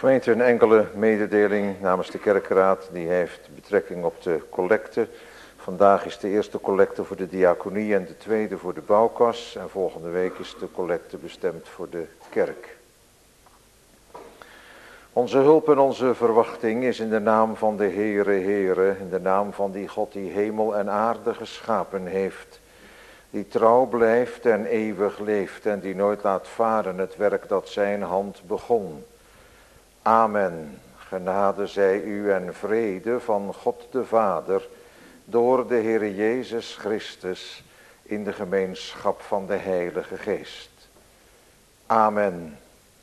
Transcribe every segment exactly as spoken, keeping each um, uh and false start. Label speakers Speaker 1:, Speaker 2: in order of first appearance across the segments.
Speaker 1: Gemeente, een enkele mededeling namens de kerkraad, die heeft betrekking op de collecte. Vandaag is de eerste collecte voor de diaconie en de tweede voor de bouwkas. En volgende week is de collecte bestemd voor de kerk. Onze hulp en onze verwachting is in de naam van de Heere, Heere, in de naam van die God die hemel en aarde geschapen heeft. Die trouw blijft en eeuwig leeft en die nooit laat varen het werk dat zijn hand begon. Amen. Genade zij u en vrede van God de Vader, door de Heere Jezus Christus, in de gemeenschap van de Heilige Geest. Amen.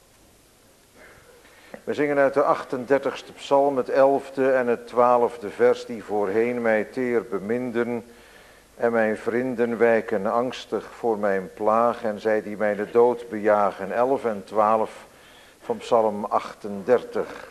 Speaker 1: We zingen uit de achtendertigste psalm het elfde en het twaalfde vers, die voorheen mij teer beminden, en mijn vrienden wijken angstig voor mijn plaag, en zij die mijn dood bejagen. elf en twaalf van psalm achtendertig.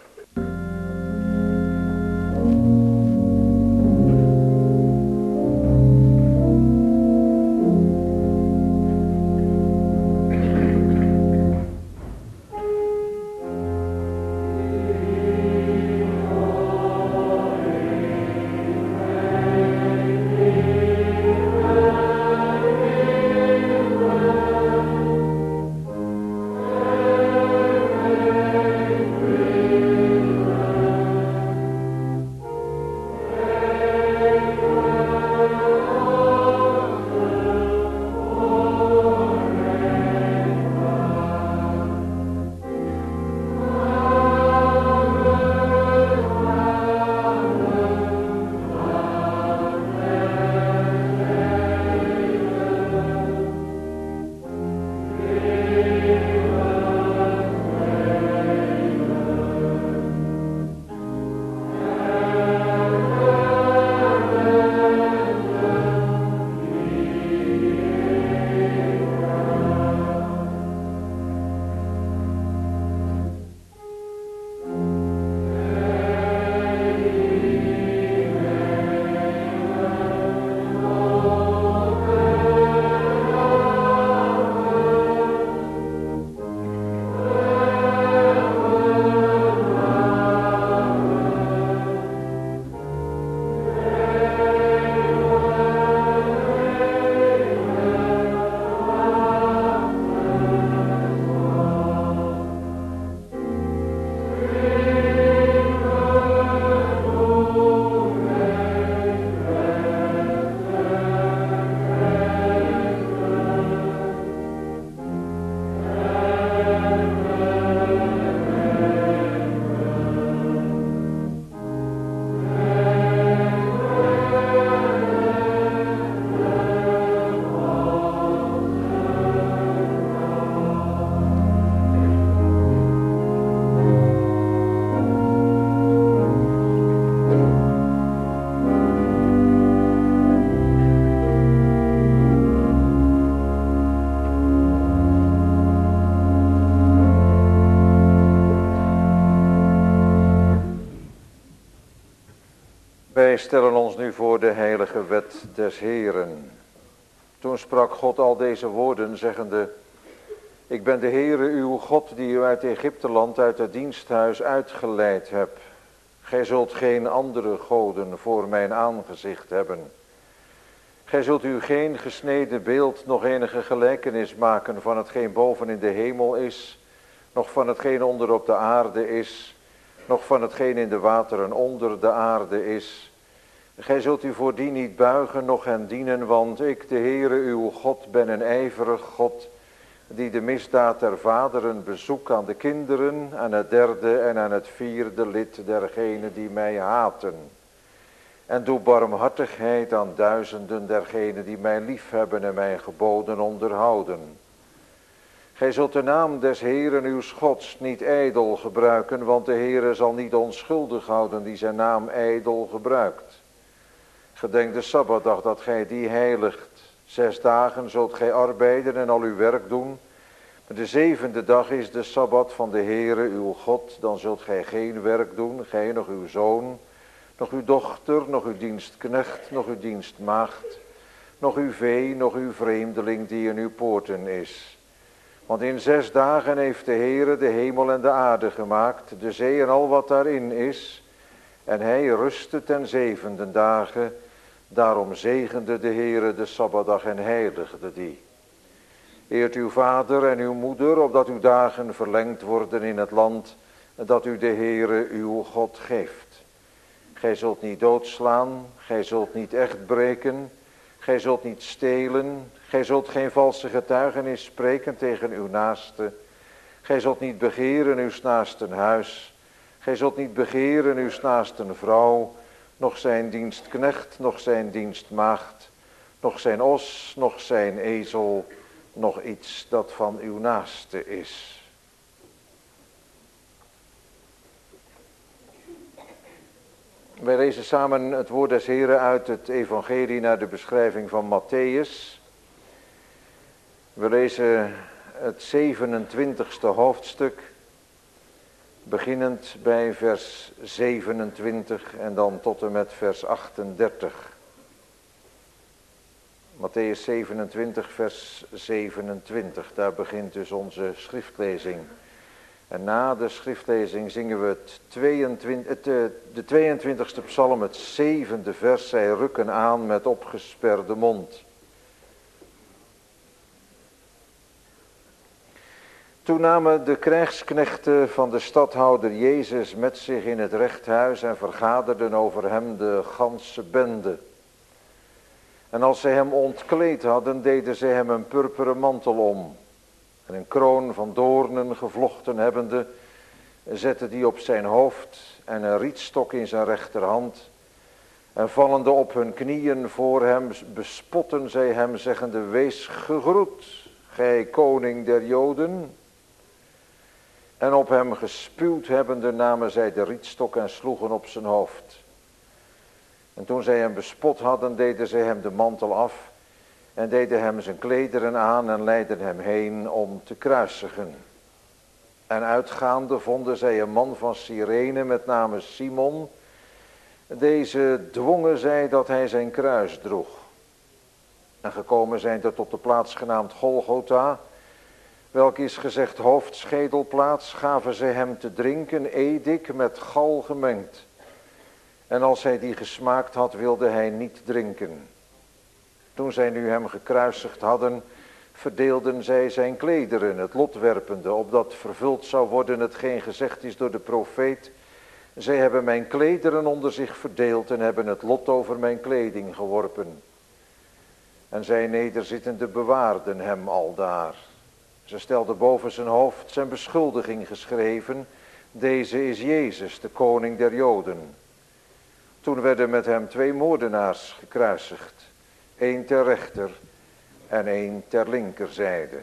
Speaker 1: Wij stellen ons nu voor de heilige wet des Heeren. Toen sprak God al deze woorden, zeggende: Ik ben de Heere uw God, die u uit Egypteland, uit het diensthuis uitgeleid heb. Gij zult geen andere goden voor mijn aangezicht hebben. Gij zult u geen gesneden beeld, nog enige gelijkenis maken van hetgeen boven in de hemel is, nog van hetgeen onder op de aarde is, nog van hetgeen in de wateren onder de aarde is. Gij zult u voor die niet buigen, noch hen dienen, want ik, de Heere uw God, ben een ijverig God, die de misdaad der vaderen bezoekt aan de kinderen, aan het derde en aan het vierde lid dergenen die mij haten. En doe barmhartigheid aan duizenden dergenen die mij liefhebben en mijn geboden onderhouden. Gij zult de naam des Heeren uw Gods niet ijdel gebruiken, want de Heere zal niet onschuldig houden die zijn naam ijdel gebruikt. Gedenk de Sabbatdag dat gij die heiligt. Zes dagen zult gij arbeiden en al uw werk doen. Maar de zevende dag is de Sabbat van de Heere uw God. Dan zult gij geen werk doen, gij nog uw zoon, nog uw dochter, nog uw dienstknecht, nog uw dienstmaagd, nog uw vee, nog uw vreemdeling die in uw poorten is. Want in zes dagen heeft de Heere de hemel en de aarde gemaakt, de zee en al wat daarin is. En hij rustte ten zevende dagen. Daarom zegende de Heere de Sabbatdag en heiligde die. Eert uw vader en uw moeder, opdat uw dagen verlengd worden in het land dat u de Heere uw God geeft. Gij zult niet doodslaan, gij zult niet echt breken, gij zult niet stelen, gij zult geen valse getuigenis spreken tegen uw naaste. Gij zult niet begeren uw naasten huis, gij zult niet begeren uw naasten vrouw, nog zijn dienstknecht, nog zijn dienstmaagd, nog zijn os, nog zijn ezel, nog iets dat van uw naaste is. Wij lezen samen het woord des Heren uit het evangelie naar de beschrijving van Matthäus. We lezen het zevenentwintigste hoofdstuk, beginnend bij vers zevenentwintig en dan tot en met vers achtendertig. Matthäus zevenentwintig, vers zevenentwintig, daar begint dus onze schriftlezing. En na de schriftlezing zingen we het tweeëntwintig, het, de tweeëntwintigste psalm, het zevende vers. Zij rukken aan met opgesperde mond. Toen namen de krijgsknechten van de stadhouder Jezus met zich in het rechthuis en vergaderden over hem de ganse bende. En als zij hem ontkleed hadden, deden zij hem een purperen mantel om. En een kroon van doornen gevlochten hebbende, zette die op zijn hoofd en een rietstok in zijn rechterhand. En vallende op hun knieën voor hem, bespotten zij hem, zeggende, wees gegroet, gij koning der Joden. En op hem gespuwd hebbende, namen zij de rietstok en sloegen op zijn hoofd. En toen zij hem bespot hadden, deden zij hem de mantel af en deden hem zijn klederen aan en leidden hem heen om te kruisigen. En uitgaande vonden zij een man van Cyrene met name Simon. Deze dwongen zij dat hij zijn kruis droeg. En gekomen zijnde tot de plaats genaamd Golgotha, welk is gezegd hoofdschedelplaats, gaven zij hem te drinken edik met gal gemengd. En als hij die gesmaakt had, wilde hij niet drinken. Toen zij nu hem gekruisigd hadden, verdeelden zij zijn klederen, het lot werpende, opdat vervuld zou worden hetgeen gezegd is door de profeet. Zij hebben mijn klederen onder zich verdeeld en hebben het lot over mijn kleding geworpen. En zij nederzittende bewaarden hem aldaar. Ze stelden boven zijn hoofd zijn beschuldiging geschreven, deze is Jezus, de koning der Joden. Toen werden met hem twee moordenaars gekruisigd, één ter rechter en één ter linkerzijde.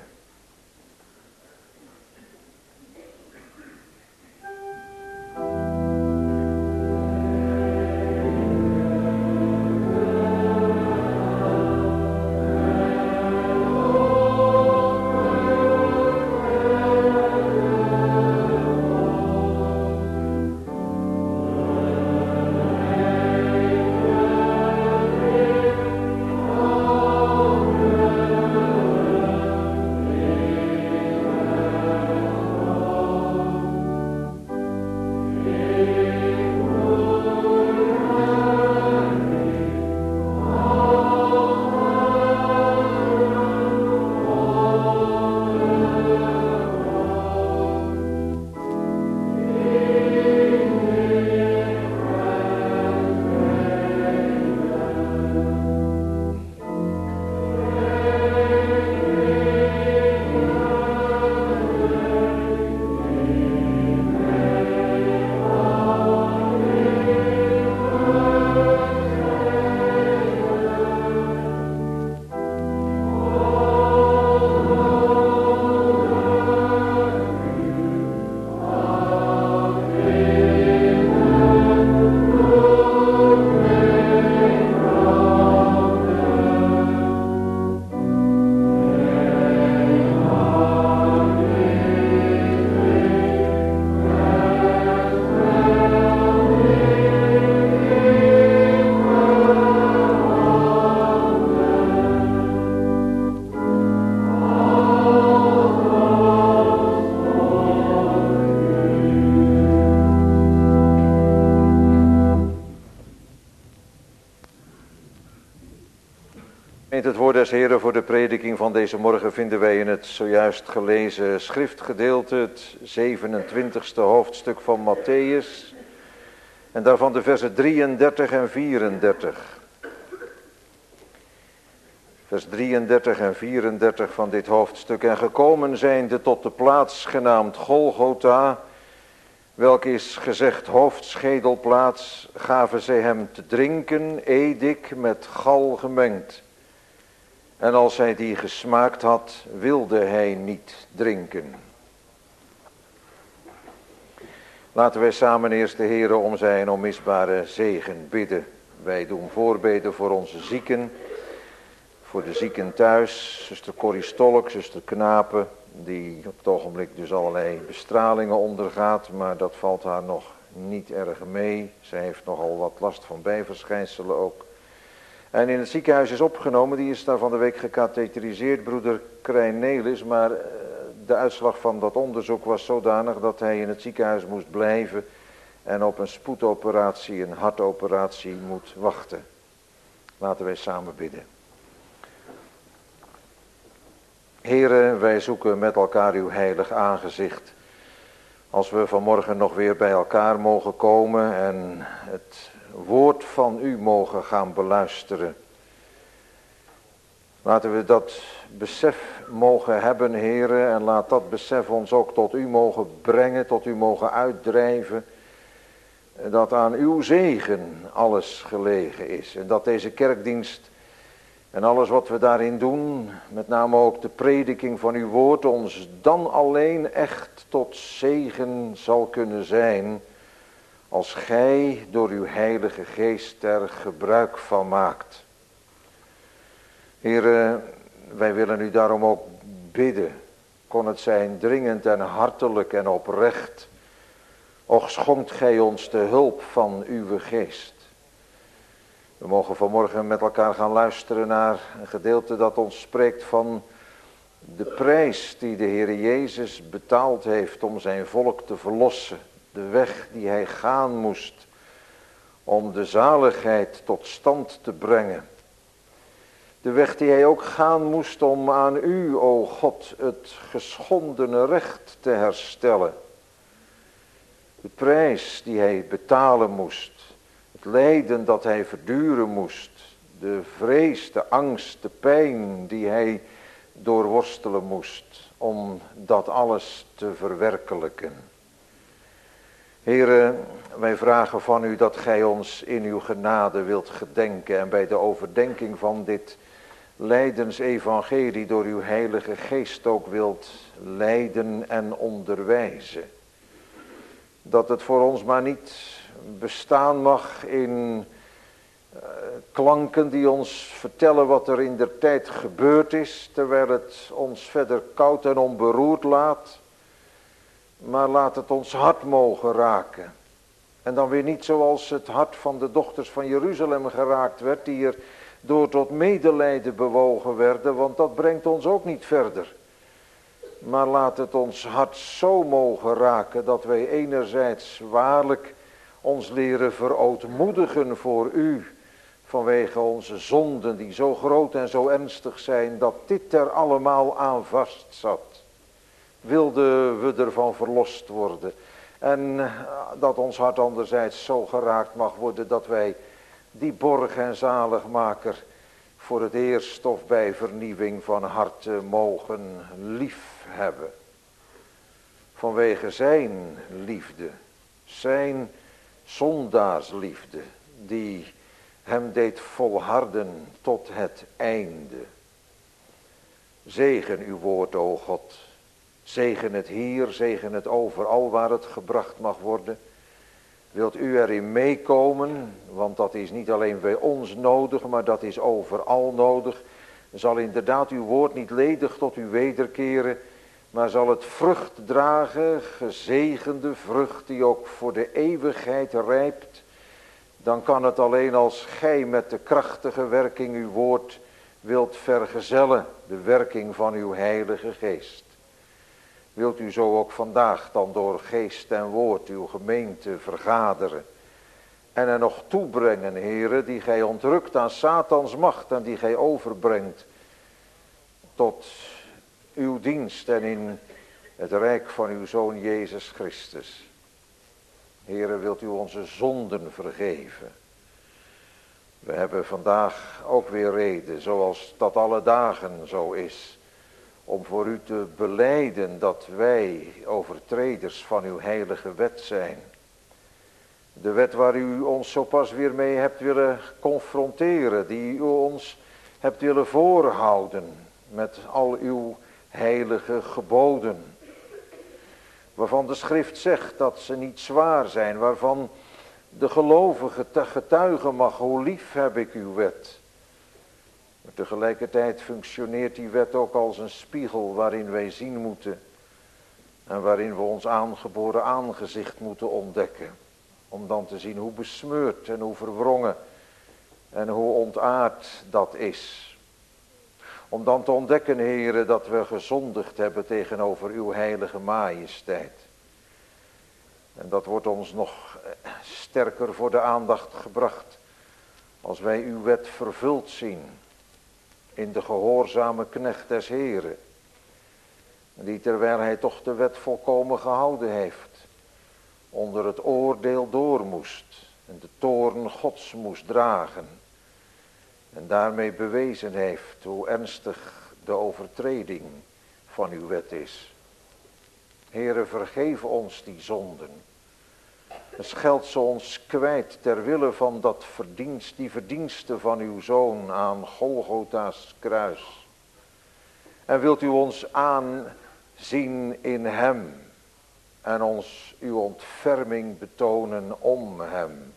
Speaker 1: In het woord des Heren voor de prediking van deze morgen vinden wij in het zojuist gelezen schriftgedeelte, het zevenentwintigste hoofdstuk van Mattheüs, en daarvan de versen drieëndertig en vierendertig. Vers drieëndertig en vierendertig van dit hoofdstuk. En gekomen zijnde tot de plaats genaamd Golgotha, welke is gezegd hoofdschedelplaats, gaven zij hem te drinken, edik met gal gemengd. En als hij die gesmaakt had, wilde hij niet drinken. Laten wij samen eerst de Heere om zijn onmisbare zegen bidden. Wij doen voorbeden voor onze zieken, voor de zieken thuis, zuster Corrie Stolk, zuster Knapen, die op het ogenblik dus allerlei bestralingen ondergaat, maar dat valt haar nog niet erg mee. Zij heeft nogal wat last van bijverschijnselen ook. En in het ziekenhuis is opgenomen, die is daar van de week gekatheteriseerd, broeder Krijn Nelis, maar de uitslag van dat onderzoek was zodanig dat hij in het ziekenhuis moest blijven en op een spoedoperatie, een hartoperatie moet wachten. Laten wij samen bidden. Here, wij zoeken met elkaar uw heilig aangezicht. Als we vanmorgen nog weer bij elkaar mogen komen en het woord van u mogen gaan beluisteren. Laten we dat besef mogen hebben, Heere, en laat dat besef ons ook tot u mogen brengen, tot u mogen uitdrijven. Dat aan uw zegen alles gelegen is. En dat deze kerkdienst en alles wat we daarin doen, met name ook de prediking van uw woord, ons dan alleen echt tot zegen zal kunnen zijn, als gij door uw heilige geest er gebruik van maakt. Heere, wij willen u daarom ook bidden, kon het zijn dringend en hartelijk en oprecht, och schonkt gij ons de hulp van uw geest. We mogen vanmorgen met elkaar gaan luisteren naar een gedeelte dat ons spreekt van de prijs die de Heer Jezus betaald heeft om zijn volk te verlossen. De weg die hij gaan moest om de zaligheid tot stand te brengen. De weg die hij ook gaan moest om aan u, o God, het geschondene recht te herstellen. De prijs die hij betalen moest. Het lijden dat hij verduren moest. De vrees, de angst, de pijn die hij doorworstelen moest. Om dat alles te verwerkelijken. Heere, wij vragen van u dat gij ons in uw genade wilt gedenken. En bij de overdenking van dit lijdensevangelie door uw heilige geest ook wilt leiden en onderwijzen. Dat het voor ons maar niet bestaan mag in uh, klanken die ons vertellen wat er in der tijd gebeurd is, terwijl het ons verder koud en onberoerd laat. Maar laat het ons hart mogen raken. En dan weer niet zoals het hart van de dochters van Jeruzalem geraakt werd, die er door tot medelijden bewogen werden, want dat brengt ons ook niet verder. Maar laat het ons hart zo mogen raken dat wij enerzijds waarlijk ons leren verootmoedigen voor u, vanwege onze zonden die zo groot en zo ernstig zijn, dat dit er allemaal aan vast zat. Wilden we ervan verlost worden. En dat ons hart anderzijds zo geraakt mag worden dat wij die borg en zaligmaker voor het eerst of bij vernieuwing van harten mogen lief hebben. Vanwege zijn liefde, zijn zondaarsliefde, die hem deed volharden tot het einde. Zegen uw woord, o God. Zegen het hier, zegen het overal waar het gebracht mag worden. Wilt u erin meekomen, want dat is niet alleen bij ons nodig, maar dat is overal nodig. Zal inderdaad uw woord niet ledig tot u wederkeren, maar zal het vrucht dragen, gezegende vrucht die ook voor de eeuwigheid rijpt. Dan kan het alleen als gij met de krachtige werking uw woord wilt vergezellen, de werking van uw heilige geest. Wilt u zo ook vandaag dan door geest en woord uw gemeente vergaderen En er nog toebrengen, Heere, die gij ontrukt aan Satans macht en die gij overbrengt tot uw dienst en in het rijk van uw Zoon Jezus Christus. Heere, wilt u onze zonden vergeven? We hebben vandaag ook weer reden, zoals dat alle dagen zo is, om voor u te belijden dat wij overtreders van uw heilige wet zijn. De wet waar u ons zo pas weer mee hebt willen confronteren, die u ons hebt willen voorhouden met al uw heilige geboden. Waarvan de schrift zegt dat ze niet zwaar zijn, waarvan de gelovige getuigen mag, hoe lief heb ik uw wet. Maar tegelijkertijd functioneert die wet ook als een spiegel waarin wij zien moeten en waarin we ons aangeboren aangezicht moeten ontdekken. Om dan te zien hoe besmeurd en hoe verwrongen en hoe ontaard dat is. Om dan te ontdekken, Heere, dat we gezondigd hebben tegenover uw heilige majesteit. En dat wordt ons nog sterker voor de aandacht gebracht als wij uw wet vervuld zien in de gehoorzame knecht des Heeren. Die terwijl hij toch de wet volkomen gehouden heeft, onder het oordeel door moest en de toorn Gods moest dragen. En daarmee bewezen heeft hoe ernstig de overtreding van uw wet is. Heere, vergeef ons die zonden. En scheld ze ons kwijt ter wille van dat verdienst, die verdienste van uw Zoon aan Golgotha's kruis. En wilt u ons aanzien in hem en ons uw ontferming betonen om hem.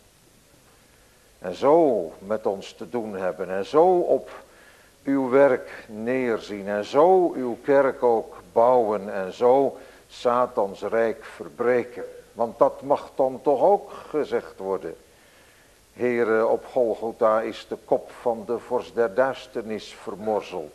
Speaker 1: En zo met ons te doen hebben en zo op uw werk neerzien en zo uw kerk ook bouwen en zo Satans rijk verbreken. Want dat mag dan toch ook gezegd worden. Heere, op Golgotha is de kop van de vorst der duisternis vermorzeld.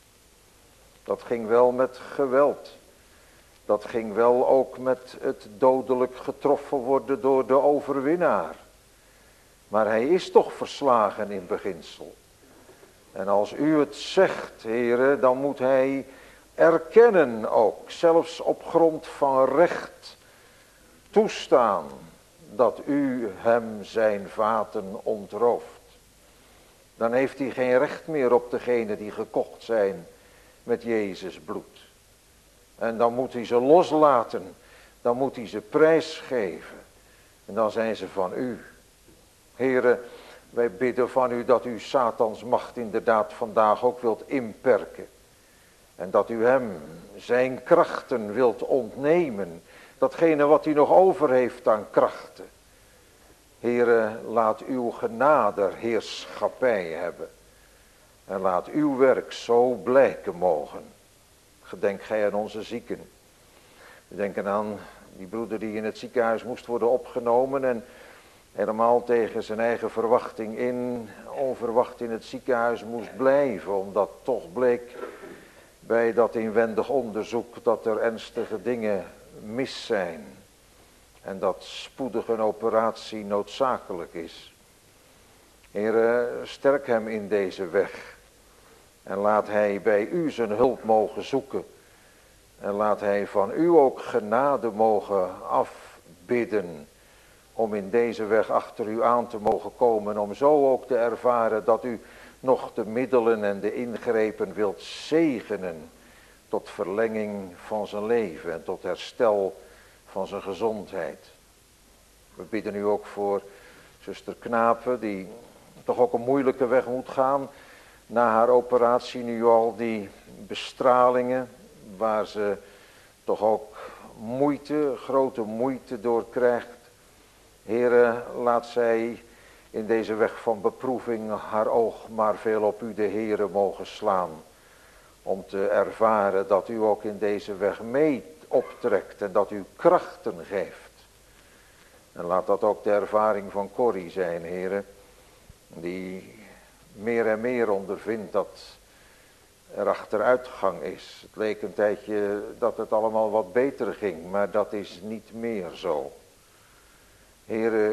Speaker 1: Dat ging wel met geweld. Dat ging wel ook met het dodelijk getroffen worden door de overwinnaar. Maar hij is toch verslagen in beginsel. En als u het zegt, Heere, dan moet hij erkennen ook, zelfs op grond van recht, toestaan dat u hem zijn vaten ontrooft. Dan heeft hij geen recht meer op degenen die gekocht zijn met Jezus bloed. En dan moet hij ze loslaten, dan moet hij ze prijsgeven. En dan zijn ze van u. Heere, wij bidden van u dat u Satans macht inderdaad vandaag ook wilt inperken. En dat u hem zijn krachten wilt ontnemen. Datgene wat hij nog over heeft aan krachten. Heere, laat uw genade heerschappij hebben. En laat uw werk zo blijken mogen. Gedenk gij aan onze zieken. We denken aan die broeder die in het ziekenhuis moest worden opgenomen en helemaal tegen zijn eigen verwachting in, onverwacht in het ziekenhuis moest blijven. Omdat toch bleek bij dat inwendig onderzoek dat er ernstige dingen mis zijn. En dat spoedig een operatie noodzakelijk is. Heere, sterk hem in deze weg. En laat hij bij u zijn hulp mogen zoeken. En laat hij van u ook genade mogen afbidden. Om in deze weg achter u aan te mogen komen. Om zo ook te ervaren dat u nog de middelen en de ingrepen wilt zegenen. Tot verlenging van zijn leven en tot herstel van zijn gezondheid. We bidden u ook voor zuster Knapen die toch ook een moeilijke weg moet gaan. Na haar operatie nu al die bestralingen waar ze toch ook moeite, grote moeite door krijgt. Heere, laat zij in deze weg van beproeving haar oog maar veel op u de Heere mogen slaan. Om te ervaren dat u ook in deze weg mee optrekt en dat u krachten geeft. En laat dat ook de ervaring van Corrie zijn, Heere. Die meer en meer ondervindt dat er achteruitgang is. Het leek een tijdje dat het allemaal wat beter ging, maar dat is niet meer zo. Heere, u weet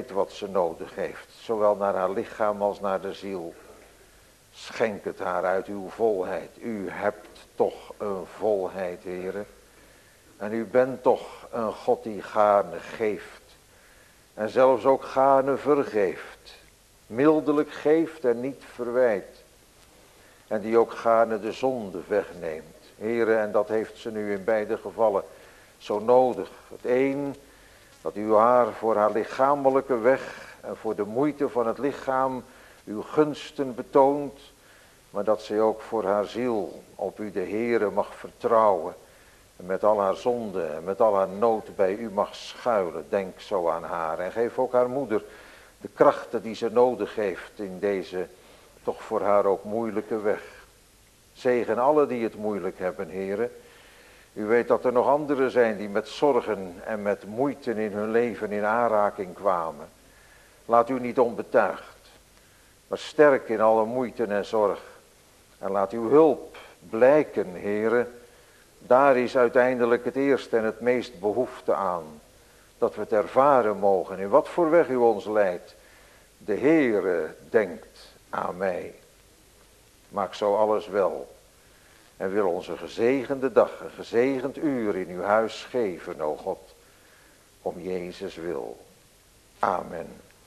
Speaker 1: weet wat ze nodig heeft, zowel naar haar lichaam als naar de ziel. Schenk het haar uit uw volheid. U hebt toch een volheid, Heere. En u bent toch een God die gaarne geeft. En zelfs ook gaarne vergeeft. Mildelijk geeft en niet verwijt. En die ook gaarne de zonde wegneemt. Heere, en dat heeft ze nu in beide gevallen zo nodig. Het een, dat u haar voor haar lichamelijke weg en voor de moeite van het lichaam uw gunsten betoont. Maar dat zij ook voor haar ziel op u de Heere mag vertrouwen. En met al haar zonde en met al haar nood bij u mag schuilen. Denk zo aan haar. En geef ook haar moeder de krachten die ze nodig heeft in deze toch voor haar ook moeilijke weg. Zegen alle die het moeilijk hebben, Heere. U weet dat er nog anderen zijn die met zorgen en met moeite in hun leven in aanraking kwamen. Laat u niet onbetuigd, maar sterk in alle moeite en zorg. En laat uw hulp blijken, Heere. Daar is uiteindelijk het eerste en het meest behoefte aan. Dat we het ervaren mogen, in wat voor weg u ons leidt. De Heere denkt aan mij. Maak zo alles wel. En wil onze gezegende dag, een gezegend uur in uw huis geven, o God. Om Jezus wil. Amen.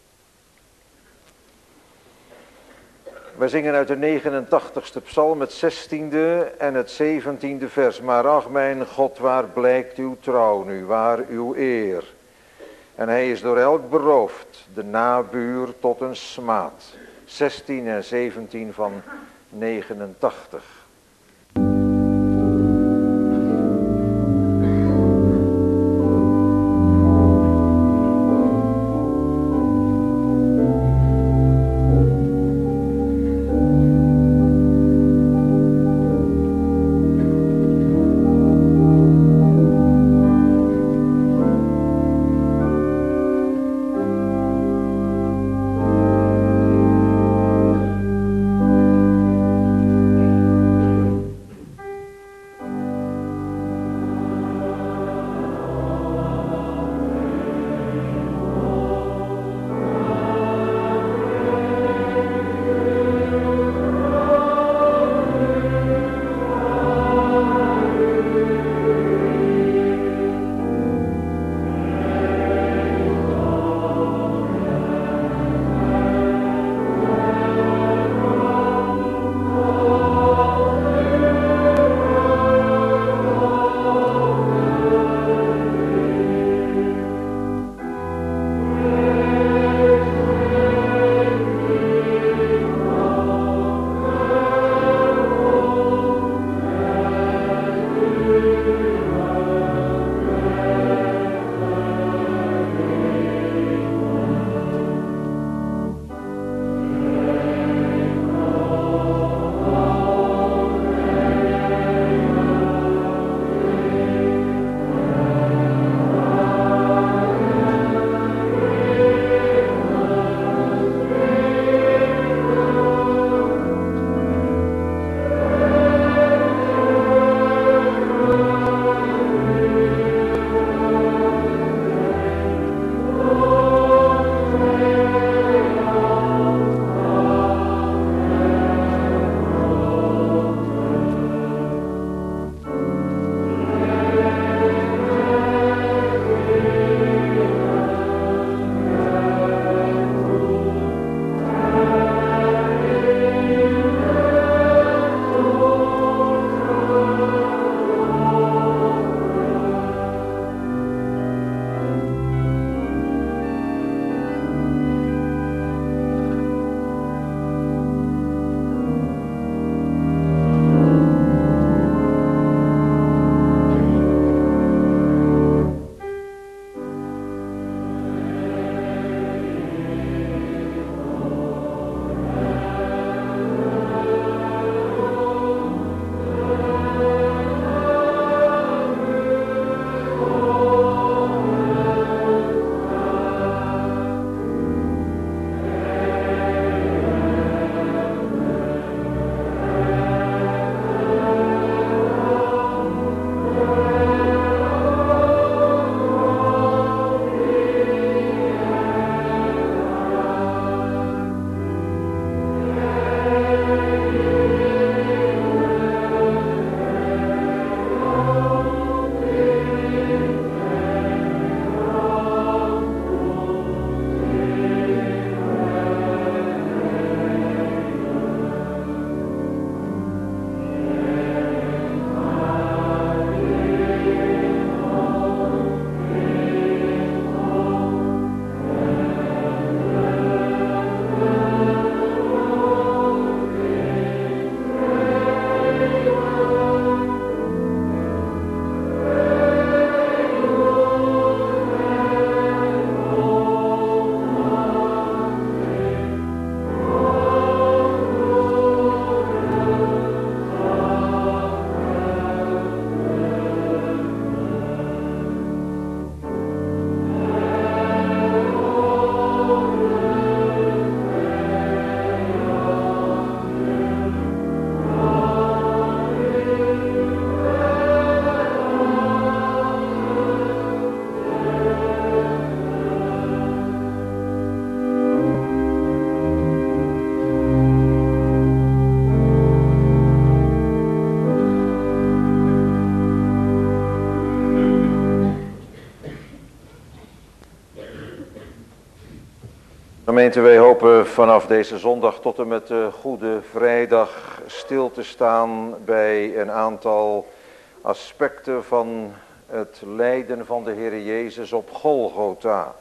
Speaker 1: Wij zingen uit de negenentachtigste psalm het zestiende en het zeventiende vers. Maar ach mijn God, waar blijkt uw trouw nu, waar uw eer? En hij is door elk beroofd, de nabuur tot een smaad. zestien en zeventien van negenentachtig.
Speaker 2: Thank
Speaker 1: Gemeente, wij hopen vanaf deze zondag tot en met de Goede Vrijdag stil te staan bij een aantal aspecten van het lijden van de Heer Jezus op Golgotha.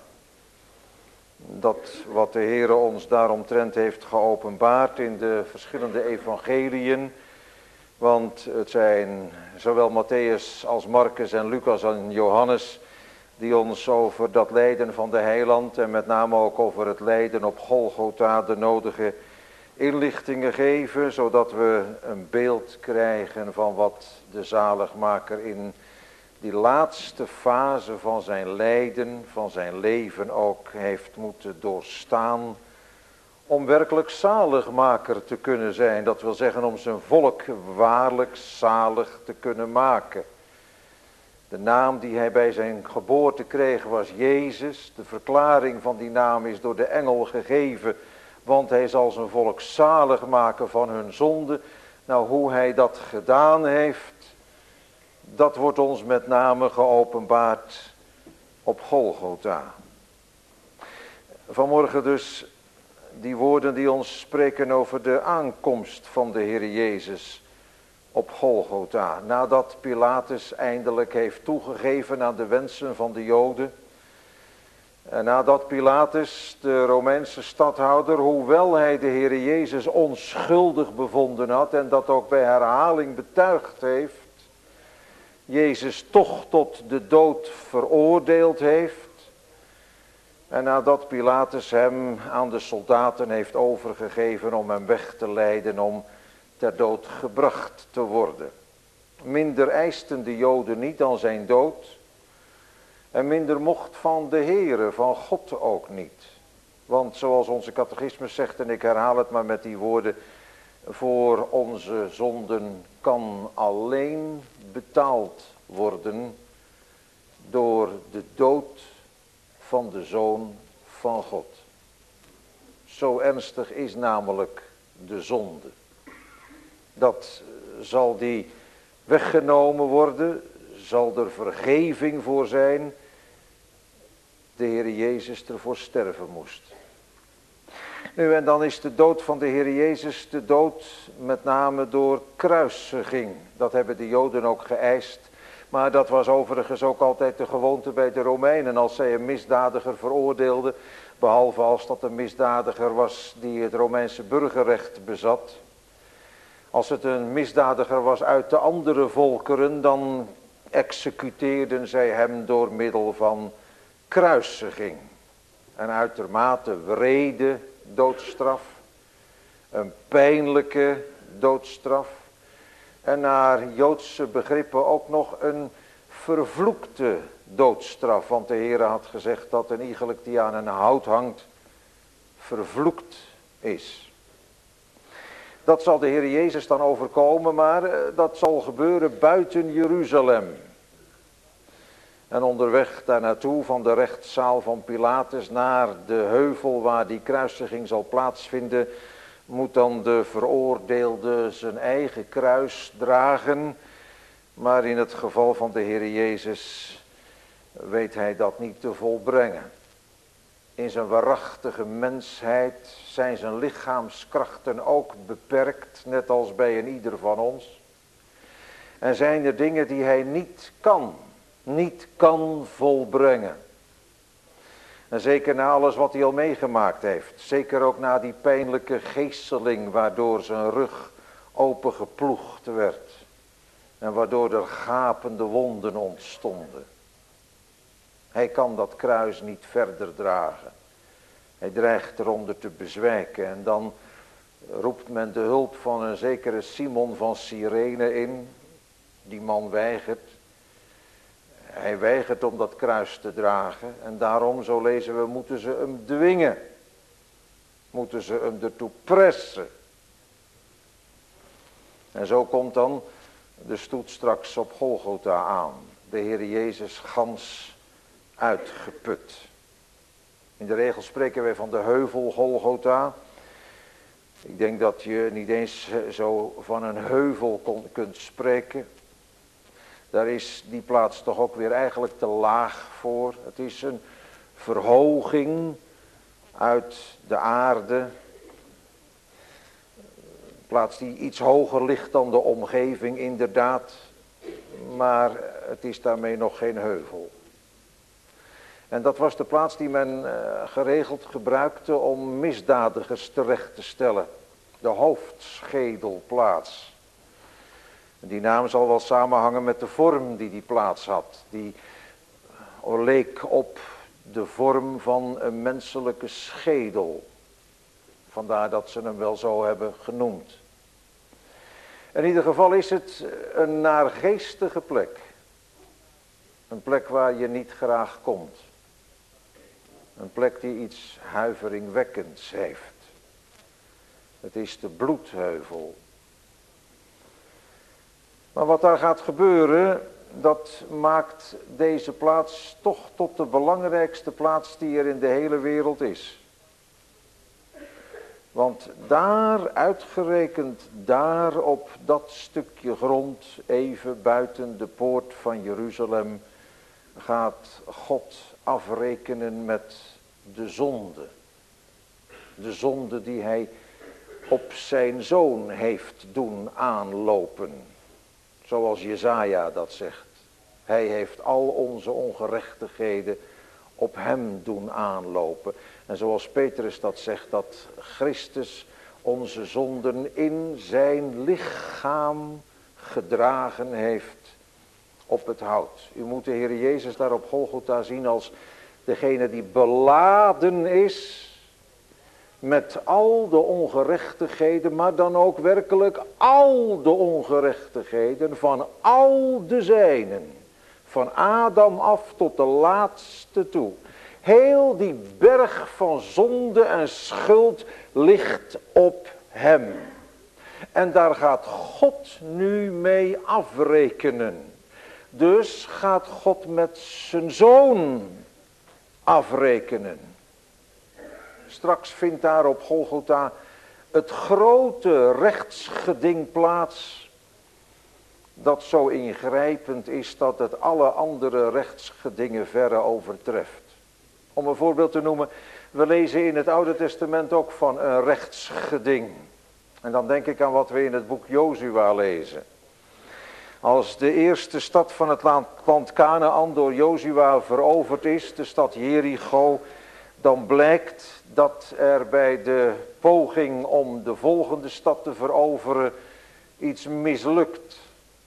Speaker 1: Dat wat de Heer ons daaromtrent heeft geopenbaard in de verschillende evangeliën. Want het zijn zowel Matthäus als Marcus en Lucas en Johannes die ons over dat lijden van de heiland en met name ook over het lijden op Golgotha de nodige inlichtingen geven, zodat we een beeld krijgen van wat de zaligmaker in die laatste fase van zijn lijden, van zijn leven ook heeft moeten doorstaan, om werkelijk zaligmaker te kunnen zijn. Dat wil zeggen om zijn volk waarlijk zalig te kunnen maken. De naam die hij bij zijn geboorte kreeg was Jezus. De verklaring van die naam is door de engel gegeven, want hij zal zijn volk zalig maken van hun zonde. Nou, hoe hij dat gedaan heeft, dat wordt ons met name geopenbaard op Golgotha. Vanmorgen dus die woorden die ons spreken over de aankomst van de Heer Jezus op Golgotha. Nadat Pilatus eindelijk heeft toegegeven aan de wensen van de Joden. En nadat Pilatus, de Romeinse stadhouder, hoewel hij de Heer Jezus onschuldig bevonden had en dat ook bij herhaling betuigd heeft, Jezus toch tot de dood veroordeeld heeft. En nadat Pilatus hem aan de soldaten heeft overgegeven om hem weg te leiden, om ter dood gebracht te worden. Minder eisten de Joden niet dan zijn dood. En minder mocht van de Heere, van God ook niet. Want zoals onze catechismus zegt, en ik herhaal het maar met die woorden, voor onze zonden kan alleen betaald worden door de dood van de Zoon van God. Zo ernstig is namelijk de zonde. Dat zal die weggenomen worden, zal er vergeving voor zijn, de Heer Jezus ervoor sterven moest. Nu, en dan is de dood van de Heer Jezus de dood met name door kruisiging. Dat hebben de Joden ook geëist. Maar dat was overigens ook altijd de gewoonte bij de Romeinen. Als zij een misdadiger veroordeelden, behalve als dat een misdadiger was die het Romeinse burgerrecht bezat. Als het een misdadiger was uit de andere volkeren, dan executeerden zij hem door middel van kruisiging. Een uitermate wrede doodstraf. Een pijnlijke doodstraf. En naar Joodse begrippen ook nog een vervloekte doodstraf. Want de Heer had gezegd dat een iegelijk die aan een hout hangt, vervloekt is. Dat zal de Heer Jezus dan overkomen, maar dat zal gebeuren buiten Jeruzalem. En onderweg daar naartoe van de rechtszaal van Pilatus naar de heuvel waar die kruisiging zal plaatsvinden, moet dan de veroordeelde zijn eigen kruis dragen. Maar in het geval van de Heer Jezus weet hij dat niet te volbrengen. In zijn waarachtige mensheid zijn zijn lichaamskrachten ook beperkt, net als bij een ieder van ons. En zijn er dingen die hij niet kan, niet kan volbrengen. En zeker na alles wat hij al meegemaakt heeft. Zeker ook na die pijnlijke geesteling waardoor zijn rug opengeploegd werd. En waardoor er gapende wonden ontstonden. Hij kan dat kruis niet verder dragen. Hij dreigt eronder te bezwijken. En dan roept men de hulp van een zekere Simon van Cyrene in. Die man weigert. Hij weigert om dat kruis te dragen. En daarom, zo lezen we, moeten ze hem dwingen. Moeten ze hem ertoe pressen. En zo komt dan de stoet straks op Golgotha aan. De Heer Jezus gans uitgeput. In de regel spreken wij van de heuvel Golgotha. Ik denk dat je niet eens zo van een heuvel kon, kunt spreken. Daar is die plaats toch ook weer eigenlijk te laag voor. Het is een verhoging uit de aarde. Een plaats die iets hoger ligt dan de omgeving inderdaad. Maar het is daarmee nog geen heuvel. En dat was de plaats die men uh, geregeld gebruikte om misdadigers terecht te stellen. De hoofdschedelplaats. Die naam zal wel samenhangen met de vorm die die plaats had. Die leek op de vorm van een menselijke schedel. Vandaar dat ze hem wel zo hebben genoemd. In ieder geval is het een naargeestige plek. Een plek waar je niet graag komt. Een plek die iets huiveringwekkends heeft. Het is de bloedheuvel. Maar wat daar gaat gebeuren, dat maakt deze plaats toch tot de belangrijkste plaats die er in de hele wereld is. Want daar, uitgerekend daar op dat stukje grond, even buiten de poort van Jeruzalem, gaat God afrekenen met de zonde. De zonde die hij op zijn zoon heeft doen aanlopen. Zoals Jesaja dat zegt. Hij heeft al onze ongerechtigheden op hem doen aanlopen. En zoals Petrus dat zegt, dat Christus onze zonden in zijn lichaam gedragen heeft op het hout. U moet de Heer Jezus daar op Golgotha zien als degene die beladen is met al de ongerechtigheden, maar dan ook werkelijk al de ongerechtigheden van al de zijnen. Van Adam af tot de laatste toe. Heel die berg van zonde en schuld ligt op hem. En daar gaat God nu mee afrekenen. Dus gaat God met zijn zoon afrekenen. Straks vindt daar op Golgotha het grote rechtsgeding plaats. Dat zo ingrijpend is dat het alle andere rechtsgedingen verre overtreft. Om een voorbeeld te noemen, we lezen in het Oude Testament ook van een rechtsgeding. En dan denk ik aan wat we in het boek Jozua lezen. Als de eerste stad van het land Kanaan door Jozua veroverd is, de stad Jericho, dan blijkt dat er bij de poging om de volgende stad te veroveren iets mislukt.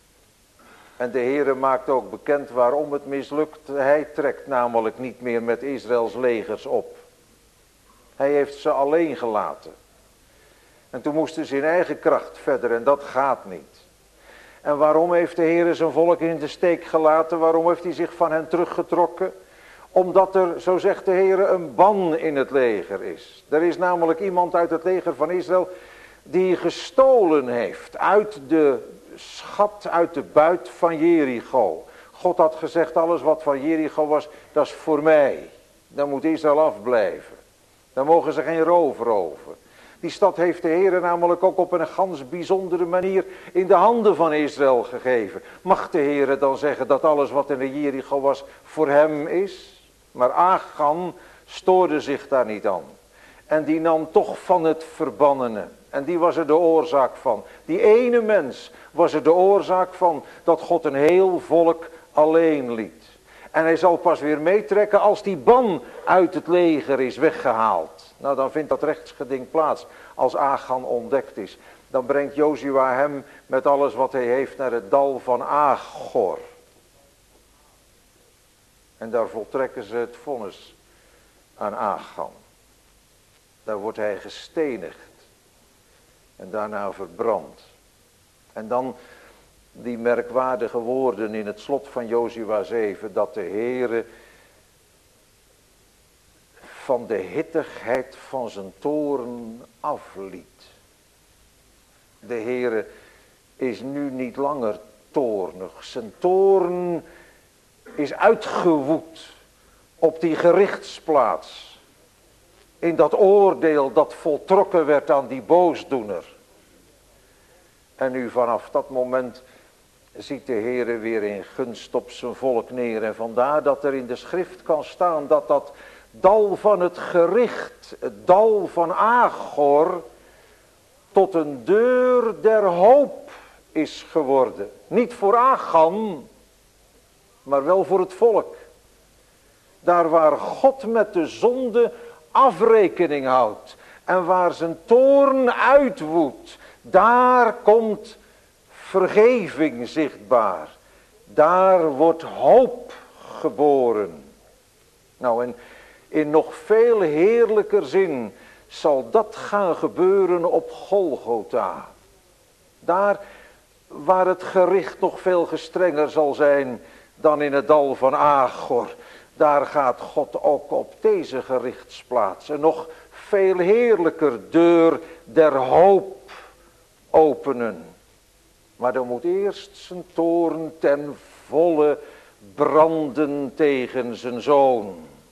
Speaker 1: En de Heere maakt ook bekend waarom het mislukt. Hij trekt namelijk niet meer met Israëls legers op. Hij heeft ze alleen gelaten. En toen moesten ze in eigen kracht verder en dat gaat niet. En waarom heeft de Heere zijn volk in de steek gelaten? Waarom heeft hij zich van hen teruggetrokken? Omdat er, zo zegt de Heere, een ban in het leger is. Er is namelijk iemand uit het leger van Israël die gestolen heeft uit de schat, uit de buit van Jericho. God had gezegd, alles wat van Jericho was, dat is voor mij. Dan moet Israël afblijven. Dan mogen ze geen roof roven. Die stad heeft de Heere namelijk ook op een gans bijzondere manier in de handen van Israël gegeven. Mag de Heere dan zeggen dat alles wat in de Jericho was voor hem is? Maar Achan stoorde zich daar niet aan. En die nam toch van het verbannene. En die was er de oorzaak van. Die ene mens was er de oorzaak van dat God een heel volk alleen liet. En hij zal pas weer meetrekken als die ban uit het leger is weggehaald. Nou, dan vindt dat rechtsgeding plaats als Achan ontdekt is. Dan brengt Jozua hem met alles wat hij heeft naar het dal van Achor. En daar voltrekken ze het vonnis aan Achan. Daar wordt hij gestenigd. En daarna verbrand. En dan die merkwaardige woorden in het slot van Jozua zeven. Dat de Heere van de hittigheid van zijn toorn afliet. De Heere is nu niet langer toornig. Zijn toorn is uitgewoed op die gerichtsplaats. In dat oordeel dat voltrokken werd aan die boosdoener. En nu vanaf dat moment ziet de Heere weer in gunst op zijn volk neer. En vandaar dat er in de schrift kan staan dat dat dal van het gericht, het dal van Agor, tot een deur der hoop is geworden. Niet voor Achan, maar wel voor het volk. Daar waar God met de zonde afrekening houdt en waar zijn toorn uitwoedt, daar komt vergeving zichtbaar. Daar wordt hoop geboren. Nou, en in nog veel heerlijker zin zal dat gaan gebeuren op Golgotha. Daar waar het gericht nog veel gestrenger zal zijn dan in het dal van Agor. Daar gaat God ook op deze gerichtsplaats een nog veel heerlijker deur der hoop openen. Maar dan moet eerst zijn toorn ten volle branden tegen zijn zoon.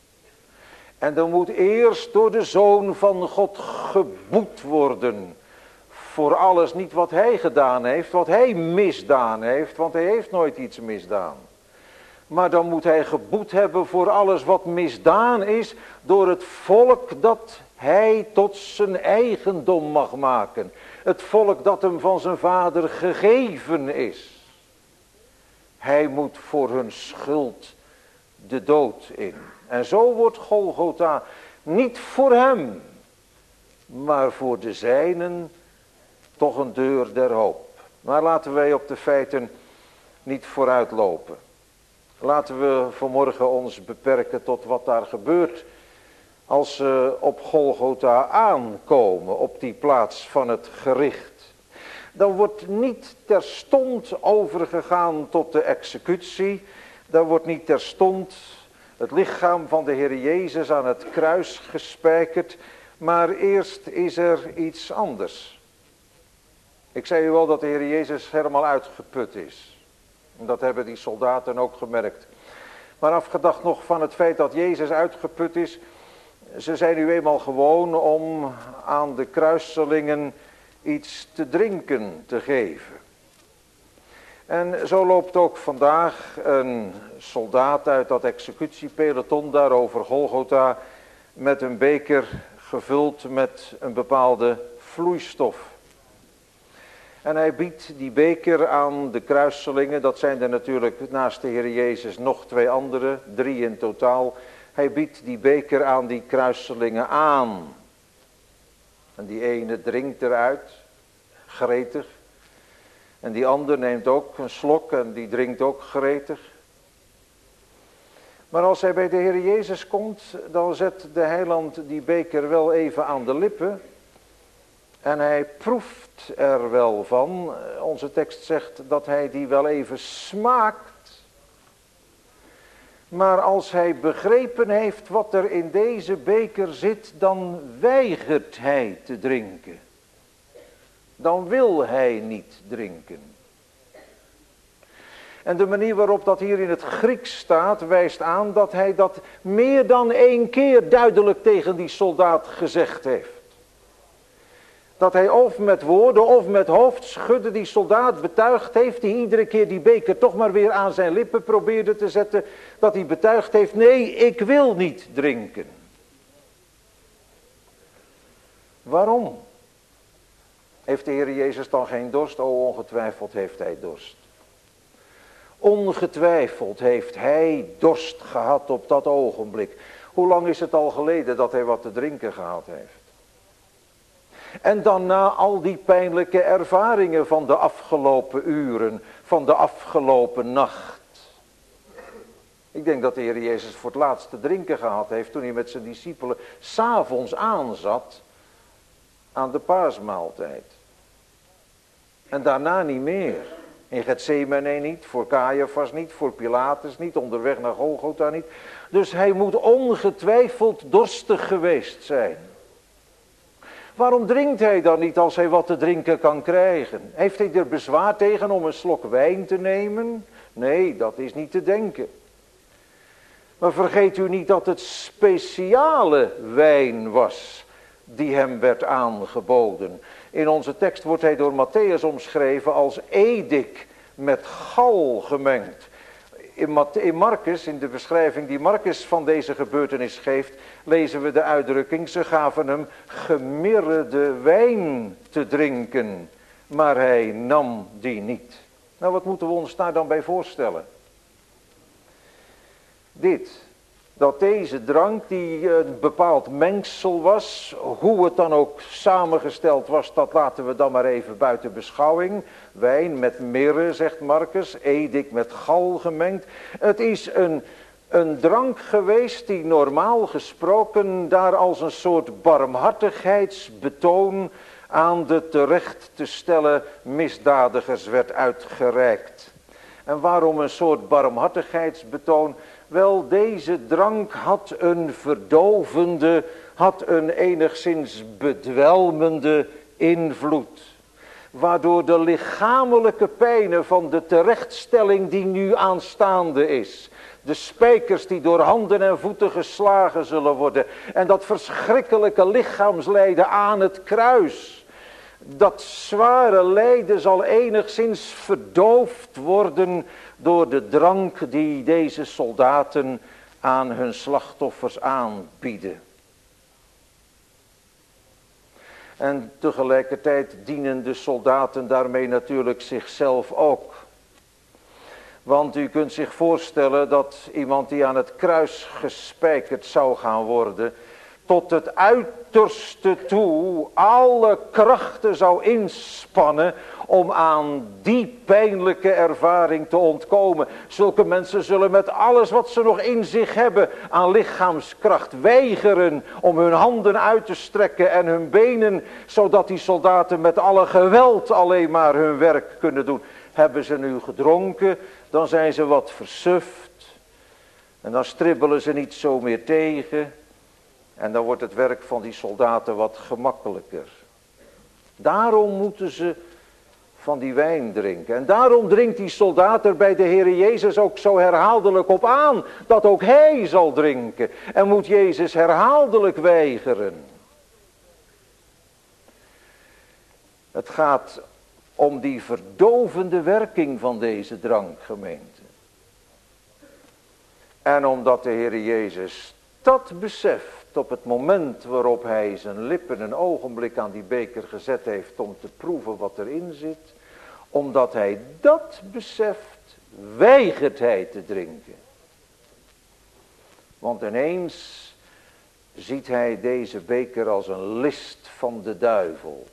Speaker 1: En dan moet eerst door de Zoon van God geboet worden. Voor alles, niet wat hij gedaan heeft, wat hij misdaan heeft, want hij heeft nooit iets misdaan. Maar dan moet hij geboet hebben voor alles wat misdaan is door het volk dat hij tot zijn eigendom mag maken. Het volk dat hem van zijn vader gegeven is. Hij moet voor hun schuld de dood in. En zo wordt Golgotha niet voor hem, maar voor de zijnen toch een deur der hoop. Maar laten wij op de feiten niet vooruitlopen. Laten we vanmorgen ons beperken tot wat daar gebeurt als ze op Golgotha aankomen, op die plaats van het gericht. Dan wordt niet terstond overgegaan tot de executie. Dan wordt niet terstond het lichaam van de Heer Jezus aan het kruis gespijkerd. Maar eerst is er iets anders. Ik zei u wel dat de Heer Jezus helemaal uitgeput is. En dat hebben die soldaten ook gemerkt. Maar afgedacht nog van het feit dat Jezus uitgeput is. Ze zijn nu eenmaal gewoon om aan de kruiselingen iets te drinken te geven. En zo loopt ook vandaag een soldaat uit dat executiepeloton daar over Golgotha met een beker gevuld met een bepaalde vloeistof. En hij biedt die beker aan de kruiselingen, dat zijn er natuurlijk naast de Heer Jezus nog twee andere, drie in totaal. Hij biedt die beker aan die kruiselingen aan. En die ene drinkt eruit, gretig. En die ander neemt ook een slok en die drinkt ook gretig. Maar als hij bij de Heer Jezus komt, dan zet de heiland die beker wel even aan de lippen. En hij proeft er wel van. Onze tekst zegt dat hij die wel even smaakt. Maar als hij begrepen heeft wat er in deze beker zit, dan weigert hij te drinken. Dan wil hij niet drinken. En de manier waarop dat hier in het Grieks staat, wijst aan dat hij dat meer dan één keer duidelijk tegen die soldaat gezegd heeft. Dat hij of met woorden of met hoofdschudden die soldaat betuigd heeft, die iedere keer die beker toch maar weer aan zijn lippen probeerde te zetten, dat hij betuigd heeft, nee, ik wil niet drinken. Waarom? Heeft de Heer Jezus dan geen dorst? Oh, ongetwijfeld heeft hij dorst. Ongetwijfeld heeft hij dorst gehad op dat ogenblik. Hoe lang is het al geleden dat hij wat te drinken gehad heeft? En dan na al die pijnlijke ervaringen van de afgelopen uren, van de afgelopen nacht. Ik denk dat de Heer Jezus voor het laatst te drinken gehad heeft toen hij met zijn discipelen 's avonds aanzat aan de paasmaaltijd. En daarna niet meer. In Getsemane niet, voor Caiaphas niet, voor Pilatus niet, onderweg naar Golgotha niet. Dus hij moet ongetwijfeld dorstig geweest zijn. Waarom drinkt hij dan niet als hij wat te drinken kan krijgen? Heeft hij er bezwaar tegen om een slok wijn te nemen? Nee, dat is niet te denken. Maar vergeet u niet dat het speciale wijn was die hem werd aangeboden. In onze tekst wordt hij door Matthäus omschreven als edik met gal gemengd. in, Mat- in Marcus, in de beschrijving die Marcus van deze gebeurtenis geeft, lezen we de uitdrukking, ze gaven hem gemirrede wijn te drinken, maar hij nam die niet. Nou, wat moeten we ons daar dan bij voorstellen? Dit, dat deze drank die een bepaald mengsel was, hoe het dan ook samengesteld was, dat laten we dan maar even buiten beschouwing. Wijn met mirre, zegt Marcus, edik met gal gemengd. Het is een, een drank geweest die normaal gesproken daar als een soort barmhartigheidsbetoon aan de terecht te stellen misdadigers werd uitgereikt. En waarom een soort barmhartigheidsbetoon? Wel, deze drank had een verdovende, had een enigszins bedwelmende invloed. Waardoor de lichamelijke pijnen van de terechtstelling die nu aanstaande is, de spijkers die door handen en voeten geslagen zullen worden, en dat verschrikkelijke lichaamslijden aan het kruis, dat zware lijden zal enigszins verdoofd worden door de drank die deze soldaten aan hun slachtoffers aanbieden. En tegelijkertijd dienen de soldaten daarmee natuurlijk zichzelf ook. Want u kunt zich voorstellen dat iemand die aan het kruis gespijkerd zou gaan worden, tot het uiterste toe alle krachten zou inspannen om aan die pijnlijke ervaring te ontkomen. Zulke mensen zullen met alles wat ze nog in zich hebben aan lichaamskracht weigeren om hun handen uit te strekken en hun benen, zodat die soldaten met alle geweld alleen maar hun werk kunnen doen. Hebben ze nu gedronken, dan zijn ze wat versuft en dan stribbelen ze niet zo meer tegen. En dan wordt het werk van die soldaten wat gemakkelijker. Daarom moeten ze van die wijn drinken. En daarom drinkt die soldaat er bij de Heere Jezus ook zo herhaaldelijk op aan, dat ook hij zal drinken. En moet Jezus herhaaldelijk weigeren. Het gaat om die verdovende werking van deze drank, gemeente. En omdat de Heere Jezus dat beseft, op het moment waarop hij zijn lippen een ogenblik aan die beker gezet heeft om te proeven wat erin zit, omdat hij dat beseft, weigert hij te drinken. Want ineens ziet hij deze beker als een list van de duivel.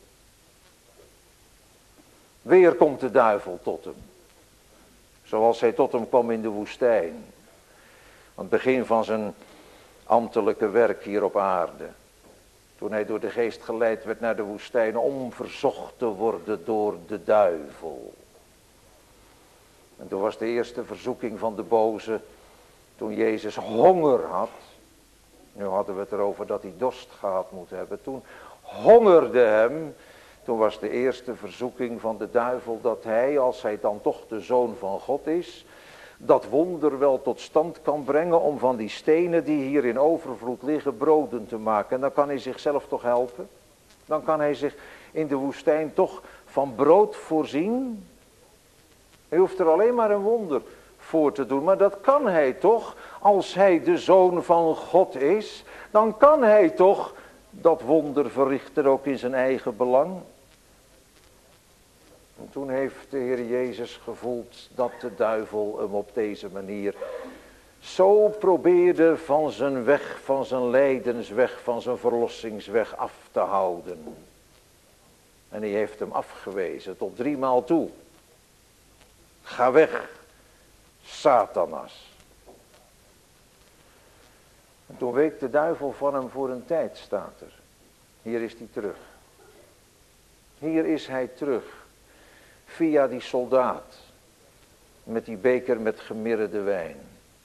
Speaker 1: Weer komt de duivel tot hem. Zoals hij tot hem kwam in de woestijn. Aan het begin van zijn ambtelijke werk hier op aarde. Toen hij door de geest geleid werd naar de woestijn om verzocht te worden door de duivel. En toen was de eerste verzoeking van de boze, toen Jezus honger had. Nu hadden we het erover dat hij dorst gehad moet hebben. Toen hongerde hem, toen was de eerste verzoeking van de duivel dat hij, als hij dan toch de Zoon van God is, dat wonder wel tot stand kan brengen om van die stenen die hier in overvloed liggen broden te maken. En dan kan hij zichzelf toch helpen. Dan kan hij zich in de woestijn toch van brood voorzien. Hij hoeft er alleen maar een wonder voor te doen. Maar dat kan hij toch, als hij de Zoon van God is. Dan kan hij toch dat wonder verrichten ook in zijn eigen belang. En toen heeft de Heer Jezus gevoeld dat de duivel hem op deze manier zo probeerde van zijn weg, van zijn lijdensweg, van zijn verlossingsweg af te houden. En hij heeft hem afgewezen tot driemaal toe. Ga weg, Satanas. En toen week de duivel van hem voor een tijd, staat er. Hier is hij terug. Hier is hij terug. Via die soldaat. Met die beker met gemirrede wijn.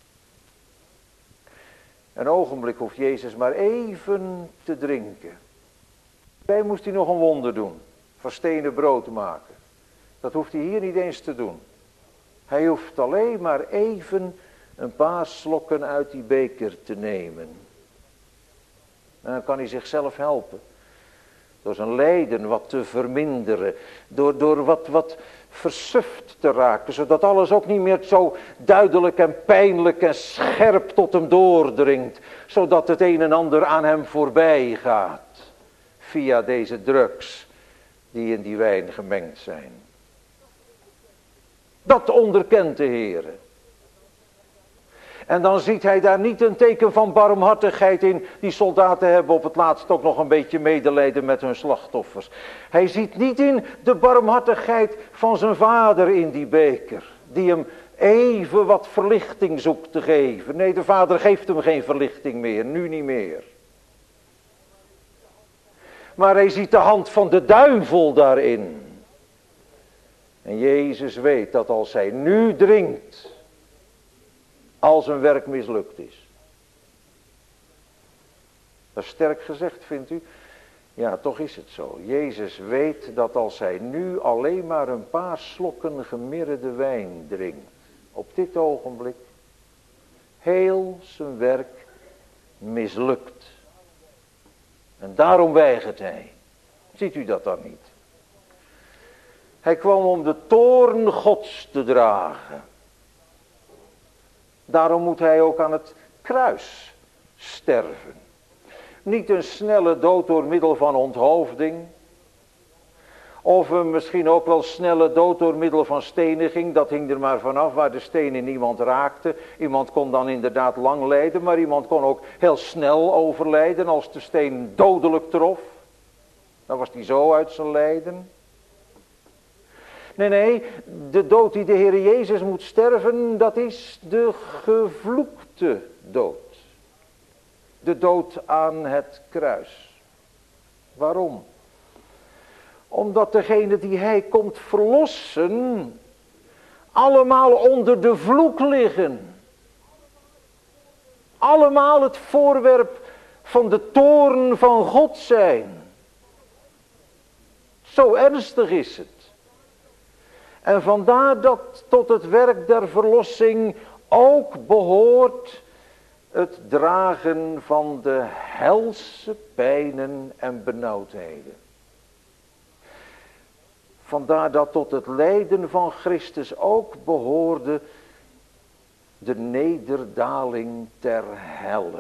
Speaker 1: Een ogenblik hoeft Jezus maar even te drinken. Daarbij moest hij nog een wonder doen. Van stenen brood maken. Dat hoeft hij hier niet eens te doen. Hij hoeft alleen maar even een paar slokken uit die beker te nemen. En dan kan hij zichzelf helpen. Door zijn lijden wat te verminderen. Door, door wat, wat versuft te raken, zodat alles ook niet meer zo duidelijk en pijnlijk en scherp tot hem doordringt, zodat het een en ander aan hem voorbij gaat, via deze drugs die in die wijn gemengd zijn. Dat onderkent de Heere. En dan ziet hij daar niet een teken van barmhartigheid in. Die soldaten hebben op het laatst ook nog een beetje medelijden met hun slachtoffers. Hij ziet niet in de barmhartigheid van zijn vader in die beker. Die hem even wat verlichting zoekt te geven. Nee, de vader geeft hem geen verlichting meer. Nu niet meer. Maar hij ziet de hand van de duivel daarin. En Jezus weet dat als hij nu drinkt, al zijn werk mislukt is. Dat is sterk gezegd, vindt u? Ja, toch is het zo. Jezus weet dat als hij nu alleen maar een paar slokken gemirrede wijn drinkt, op dit ogenblik, heel zijn werk mislukt. En daarom weigert hij. Ziet u dat dan niet? Hij kwam om de toorn Gods te dragen. Daarom moet hij ook aan het kruis sterven. Niet een snelle dood door middel van onthoofding. Of een misschien ook wel snelle dood door middel van steniging. Dat hing er maar vanaf waar de stenen niemand raakte. Iemand kon dan inderdaad lang lijden. Maar iemand kon ook heel snel overlijden als de steen dodelijk trof. Dan was hij zo uit zijn lijden. Nee, nee, de dood die de Heer Jezus moet sterven, dat is de gevloekte dood. De dood aan het kruis. Waarom? Omdat degene die hij komt verlossen, allemaal onder de vloek liggen. Allemaal het voorwerp van de toorn van God zijn. Zo ernstig is het. En vandaar dat tot het werk der verlossing ook behoort het dragen van de helse pijnen en benauwdheden. Vandaar dat tot het lijden van Christus ook behoorde de nederdaling ter helle.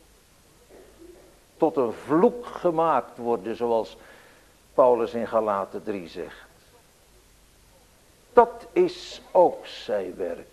Speaker 1: Tot een vloek gemaakt worden, zoals Paulus in Galaten drie zegt. Dat is ook zijn werk.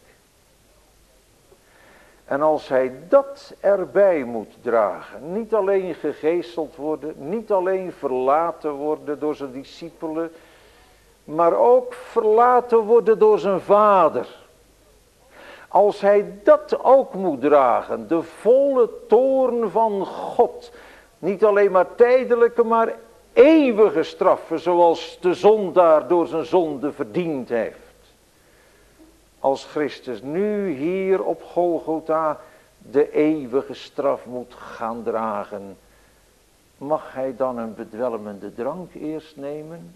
Speaker 1: En als hij dat erbij moet dragen, niet alleen gegeeseld worden, niet alleen verlaten worden door zijn discipelen, maar ook verlaten worden door zijn vader. Als hij dat ook moet dragen, de volle toorn van God, niet alleen maar tijdelijke, maar eeuwige straffen, zoals de zondaar door zijn zonde verdiend heeft. Als Christus nu hier op Golgotha de eeuwige straf moet gaan dragen, mag hij dan een bedwelmende drank eerst nemen?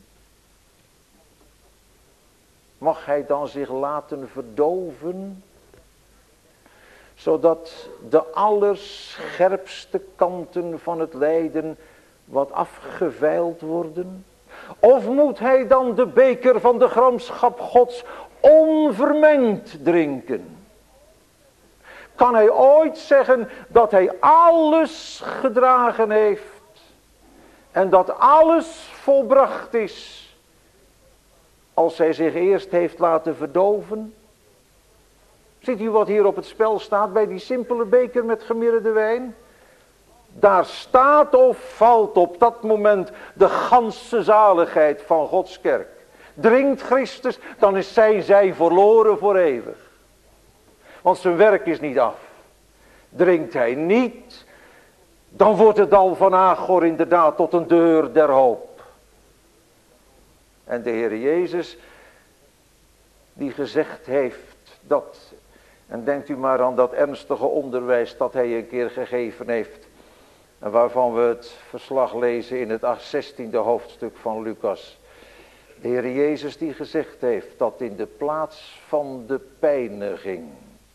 Speaker 1: Mag hij dan zich laten verdoven, zodat de allerscherpste kanten van het lijden wat afgeveild worden? Of moet hij dan de beker van de gramschap Gods onvermengd drinken? Kan hij ooit zeggen dat hij alles gedragen heeft en dat alles volbracht is, als hij zich eerst heeft laten verdoven? Ziet u wat hier op het spel staat bij die simpele beker met gemirrede wijn? Daar staat of valt op dat moment de ganse zaligheid van Gods kerk. Drinkt Christus, dan is zijn zij verloren voor eeuwig. Want zijn werk is niet af. Drinkt hij niet, dan wordt het dal van Agor inderdaad tot een deur der hoop. En de Heer Jezus, die gezegd heeft dat, en denkt u maar aan dat ernstige onderwijs dat hij een keer gegeven heeft, en waarvan we het verslag lezen in het zestiende hoofdstuk van Lucas. De Heer Jezus die gezegd heeft dat in de plaats van de pijniging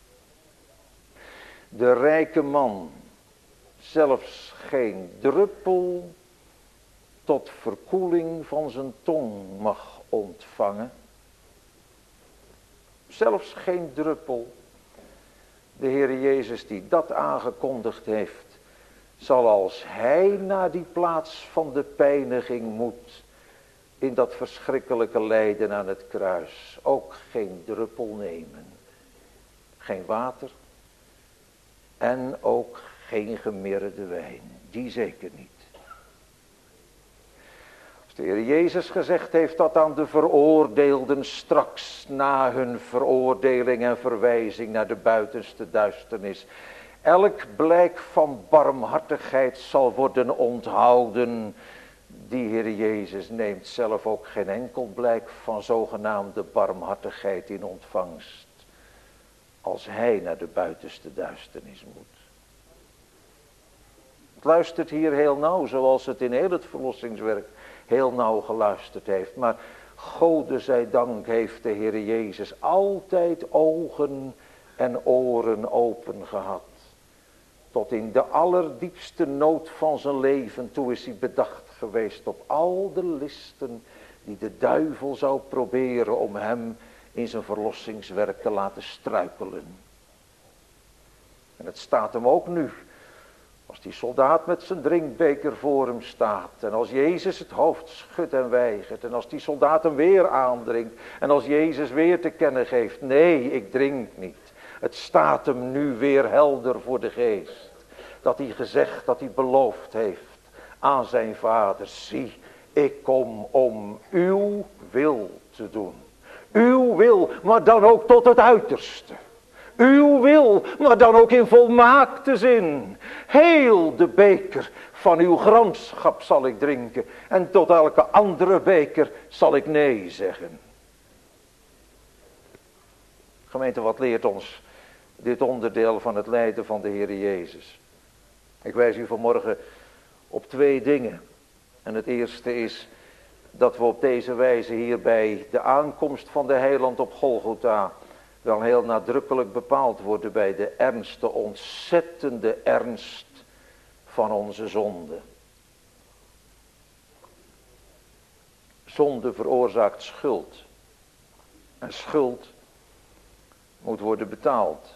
Speaker 1: de rijke man zelfs geen druppel tot verkoeling van zijn tong mag ontvangen. zelfs geen druppel. De Heer Jezus die dat aangekondigd heeft, zal als hij naar die plaats van de pijniging moet, in dat verschrikkelijke lijden aan het kruis, ook geen druppel nemen. Geen water en ook geen gemirrede wijn, die zeker niet. Als de Heer Jezus gezegd heeft dat aan de veroordeelden straks na hun veroordeling en verwijzing naar de buitenste duisternis, elk blijk van barmhartigheid zal worden onthouden. Die Heer Jezus neemt zelf ook geen enkel blijk van zogenaamde barmhartigheid in ontvangst, als hij naar de buitenste duisternis moet. Het luistert hier heel nauw, zoals het in heel het verlossingswerk heel nauw geluisterd heeft. Maar Gode zij dank heeft de Heer Jezus altijd ogen en oren open gehad. Tot in de allerdiepste nood van zijn leven toe is hij bedacht geweest op al de listen die de duivel zou proberen om hem in zijn verlossingswerk te laten struikelen. En het staat hem ook nu, als die soldaat met zijn drinkbeker voor hem staat, en als Jezus het hoofd schudt en weigert, en als die soldaat hem weer aandringt, en als Jezus weer te kennen geeft, nee, ik drink niet. Het staat hem nu weer helder voor de geest, dat hij gezegd, dat hij beloofd heeft aan zijn vader, zie, ik kom om uw wil te doen. Uw wil, maar dan ook tot het uiterste. Uw wil, maar dan ook in volmaakte zin. Heel de beker van uw gramschap zal ik drinken. En tot elke andere beker zal ik nee zeggen. Gemeente, wat leert ons dit onderdeel van het lijden van de Heer Jezus? Ik wijs u vanmorgen op twee dingen. En het eerste is dat we op deze wijze hier bij de aankomst van de Heiland op Golgotha wel heel nadrukkelijk bepaald worden bij de ernst, de ontzettende ernst van onze zonde. Zonde veroorzaakt schuld. En schuld moet worden betaald.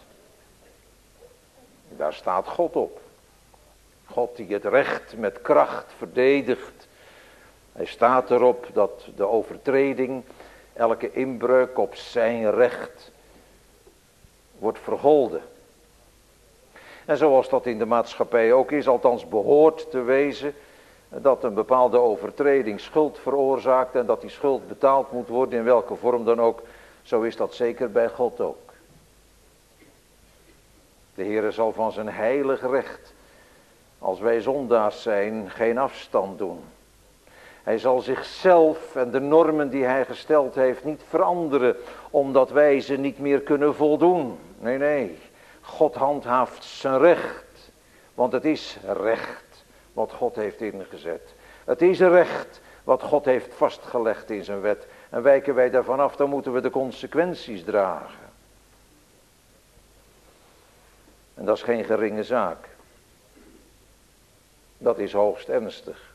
Speaker 1: Daar staat God op. God die het recht met kracht verdedigt. Hij staat erop dat de overtreding, elke inbreuk op zijn recht, wordt vergolden. En zoals dat in de maatschappij ook is, althans behoort te wezen, dat een bepaalde overtreding schuld veroorzaakt en dat die schuld betaald moet worden in welke vorm dan ook, zo is dat zeker bij God ook. De Heere zal van zijn heilig recht, als wij zondaars zijn, geen afstand doen. Hij zal zichzelf en de normen die hij gesteld heeft niet veranderen, omdat wij ze niet meer kunnen voldoen. Nee, nee. God handhaaft zijn recht, want het is recht wat God heeft ingezet. Het is recht wat God heeft vastgelegd in zijn wet. En wijken wij daarvan af, dan moeten we de consequenties dragen. En dat is geen geringe zaak. Dat is hoogst ernstig.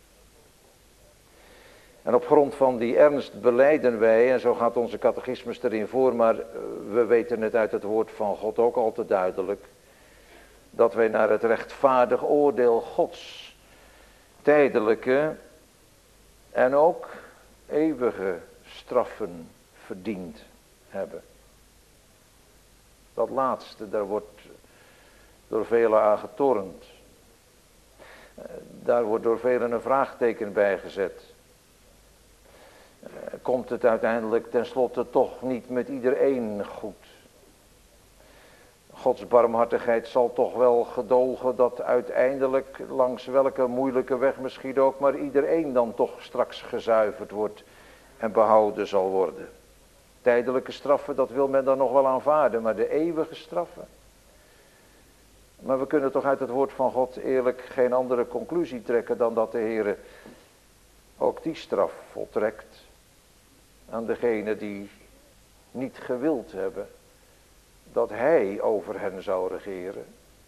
Speaker 1: En op grond van die ernst belijden wij, en zo gaat onze catechismus erin voor, maar we weten het uit het woord van God ook al te duidelijk, dat wij naar het rechtvaardig oordeel Gods tijdelijke en ook eeuwige straffen verdiend hebben. Dat laatste, daar wordt door velen aan getornd. Daar wordt door velen een vraagteken bij gezet. Komt het uiteindelijk tenslotte toch niet met iedereen goed? Gods barmhartigheid zal toch wel gedogen dat uiteindelijk, langs welke moeilijke weg misschien ook, maar iedereen dan toch straks gezuiverd wordt en behouden zal worden. Tijdelijke straffen, dat wil men dan nog wel aanvaarden, maar de eeuwige straffen. Maar we kunnen toch uit het woord van God eerlijk geen andere conclusie trekken dan dat de Heere ook die straf voltrekt aan degenen die niet gewild hebben dat hij over hen zou regeren.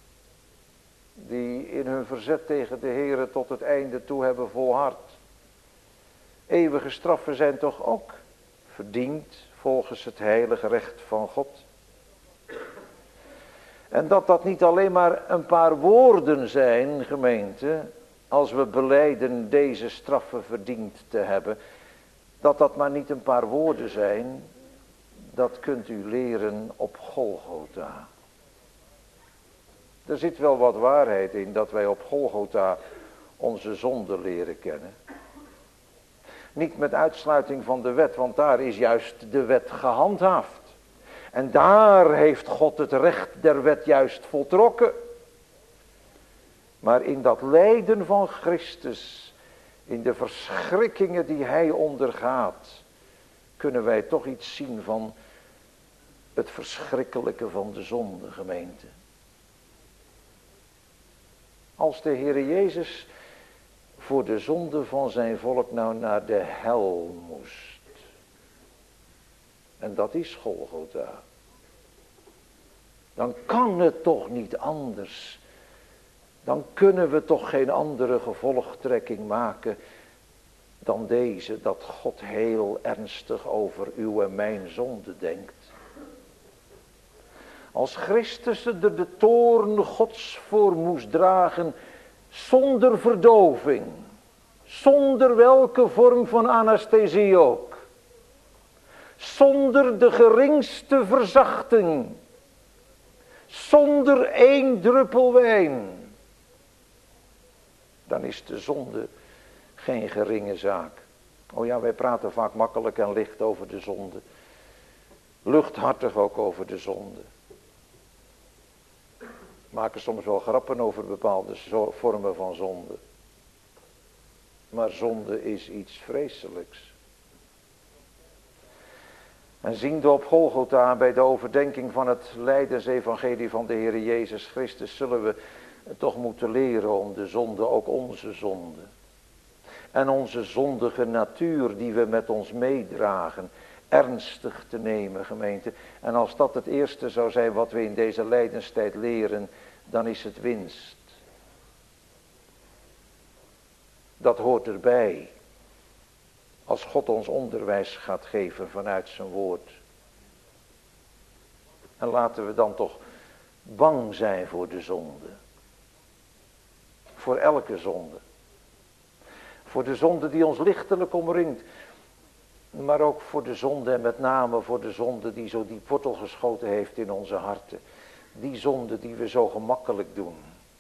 Speaker 1: Die in hun verzet tegen de Heere tot het einde toe hebben volhard. Eeuwige straffen zijn toch ook verdiend volgens het heilige recht van God. En dat dat niet alleen maar een paar woorden zijn, gemeente, als we belijden deze straffe verdiend te hebben, dat dat maar niet een paar woorden zijn, dat kunt u leren op Golgotha. Er zit wel wat waarheid in dat wij op Golgotha onze zonde leren kennen. Niet met uitsluiting van de wet, want daar is juist de wet gehandhaafd. En daar heeft God het recht der wet juist voltrokken. Maar in dat lijden van Christus, in de verschrikkingen die hij ondergaat, kunnen wij toch iets zien van het verschrikkelijke van de zonde, gemeente. Als de Heere Jezus voor de zonde van zijn volk nou naar de hel moest. En dat is Golgotha. Dan kan het toch niet anders. Dan kunnen we toch geen andere gevolgtrekking maken dan deze, dat God heel ernstig over uw en mijn zonde denkt. Als Christus er de toorn Gods voor moest dragen, zonder verdoving, zonder welke vorm van anesthesie ook, zonder de geringste verzachting, zonder één druppel wijn, dan is de zonde geen geringe zaak. Oh ja, wij praten vaak makkelijk en licht over de zonde, luchthartig ook over de zonde. Maken soms wel grappen over bepaalde vormen van zonde. Maar zonde is iets vreselijks. En ziende op Golgotha bij de overdenking van het lijdensevangelie van de Heer Jezus Christus, zullen we toch moeten leren om de zonde, ook onze zonde. En onze zondige natuur die we met ons meedragen, ernstig te nemen, gemeente. En als dat het eerste zou zijn wat we in deze lijdenstijd leren, dan is het winst. Dat hoort erbij. Als God ons onderwijs gaat geven vanuit zijn woord. En laten we dan toch bang zijn voor de zonde. Voor elke zonde. Voor de zonde die ons lichtelijk omringt. Maar ook voor de zonde en met name voor de zonde die zo diep wortel geschoten heeft in onze harten. Die zonde die we zo gemakkelijk doen.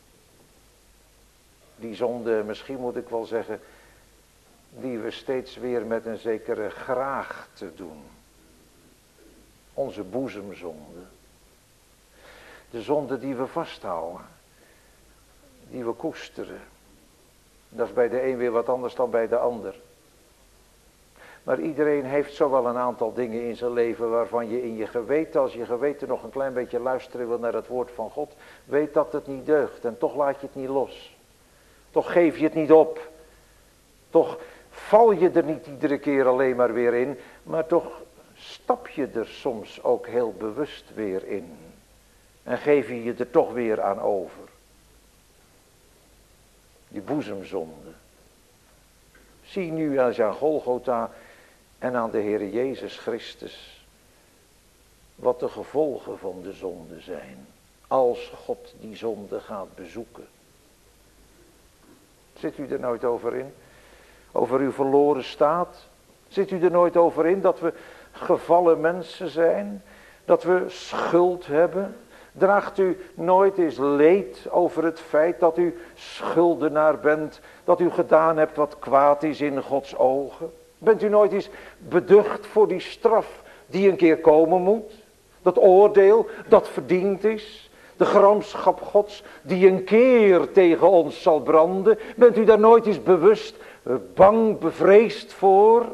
Speaker 1: Die zonde, misschien moet ik wel zeggen, die we steeds weer met een zekere graagte doen. Onze boezemzonde. De zonde die we vasthouden. Die we koesteren. Dat is bij de een weer wat anders dan bij de ander. Maar iedereen heeft zo wel een aantal dingen in zijn leven waarvan je in je geweten, als je geweten nog een klein beetje luisteren wil naar het woord van God, weet dat het niet deugt en toch laat je het niet los. Toch geef je het niet op. Toch val je er niet iedere keer alleen maar weer in, maar toch stap je er soms ook heel bewust weer in. En geef je je er toch weer aan over. Die boezemzonde. Zie nu als je aan Golgotha en aan de Heer Jezus Christus wat de gevolgen van de zonde zijn. Als God die zonde gaat bezoeken. Zit u er nooit over in? Over uw verloren staat? Zit u er nooit over in dat we gevallen mensen zijn? Dat we schuld hebben? Draagt u nooit eens leed over het feit dat u schuldenaar bent? Dat u gedaan hebt wat kwaad is in Gods ogen? Bent u nooit eens beducht voor die straf die een keer komen moet? Dat oordeel dat verdiend is? De gramschap Gods die een keer tegen ons zal branden? Bent u daar nooit eens bewust, bang, bevreesd voor?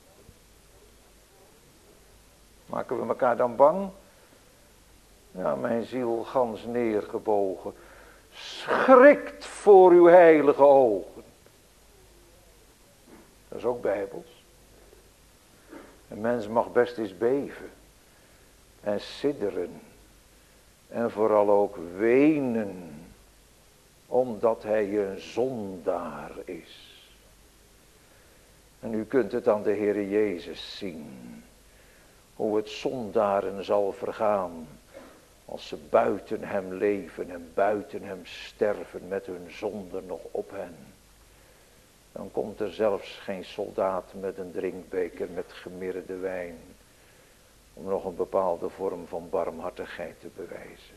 Speaker 1: Maken we elkaar dan bang? Ja, mijn ziel gans neergebogen, schrikt voor uw heilige ogen. Dat is ook bijbels. Een mens mag best eens beven en sidderen en vooral ook wenen, omdat hij een zondaar is. En u kunt het aan de Heere Jezus zien, hoe het zondaren zal vergaan als ze buiten hem leven en buiten hem sterven met hun zonde nog op hen. Dan komt er zelfs geen soldaat met een drinkbeker met gemiddelde wijn om nog een bepaalde vorm van barmhartigheid te bewijzen.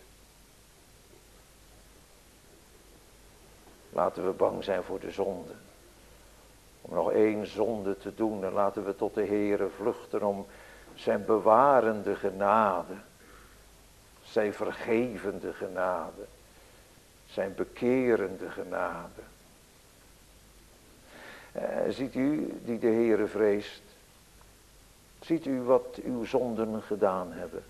Speaker 1: Laten we bang zijn voor de zonde. Om nog één zonde te doen en laten we tot de Heere vluchten om zijn bewarende genade. Zijn vergevende genade. Zijn bekerende genade. Eh, ziet u die de Heere vreest. Ziet u wat uw zonden gedaan hebben.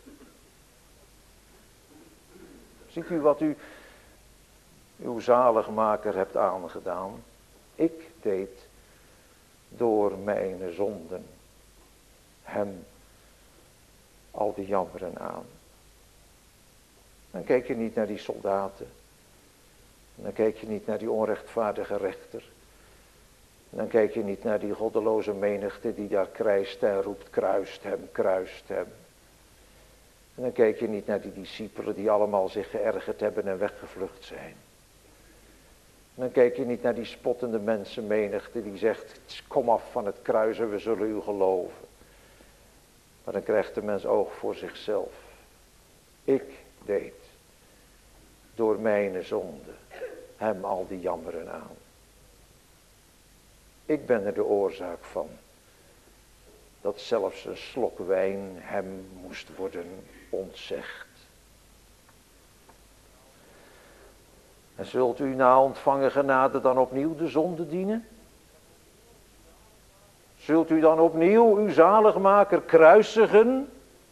Speaker 1: Ziet u wat u uw zaligmaker hebt aangedaan. Ik deed door mijn zonden hem al die jammeren aan. Dan kijk je niet naar die soldaten. Dan kijk je niet naar die onrechtvaardige rechter. Dan kijk je niet naar die goddeloze menigte die daar krijst en roept, kruist hem, kruist hem. En dan kijk je niet naar die discipelen die allemaal zich geërgerd hebben en weggevlucht zijn. En dan kijk je niet naar die spottende mensenmenigte die zegt, kom af van het kruis en we zullen u geloven. Maar dan krijgt de mens oog voor zichzelf. Ik deed door mijn zonde hem al die jammeren aan. Ik ben er de oorzaak van dat zelfs een slok wijn hem moest worden ontzegd. En zult u na ontvangen genade dan opnieuw de zonde dienen? Zult u dan opnieuw uw zaligmaker kruisigen?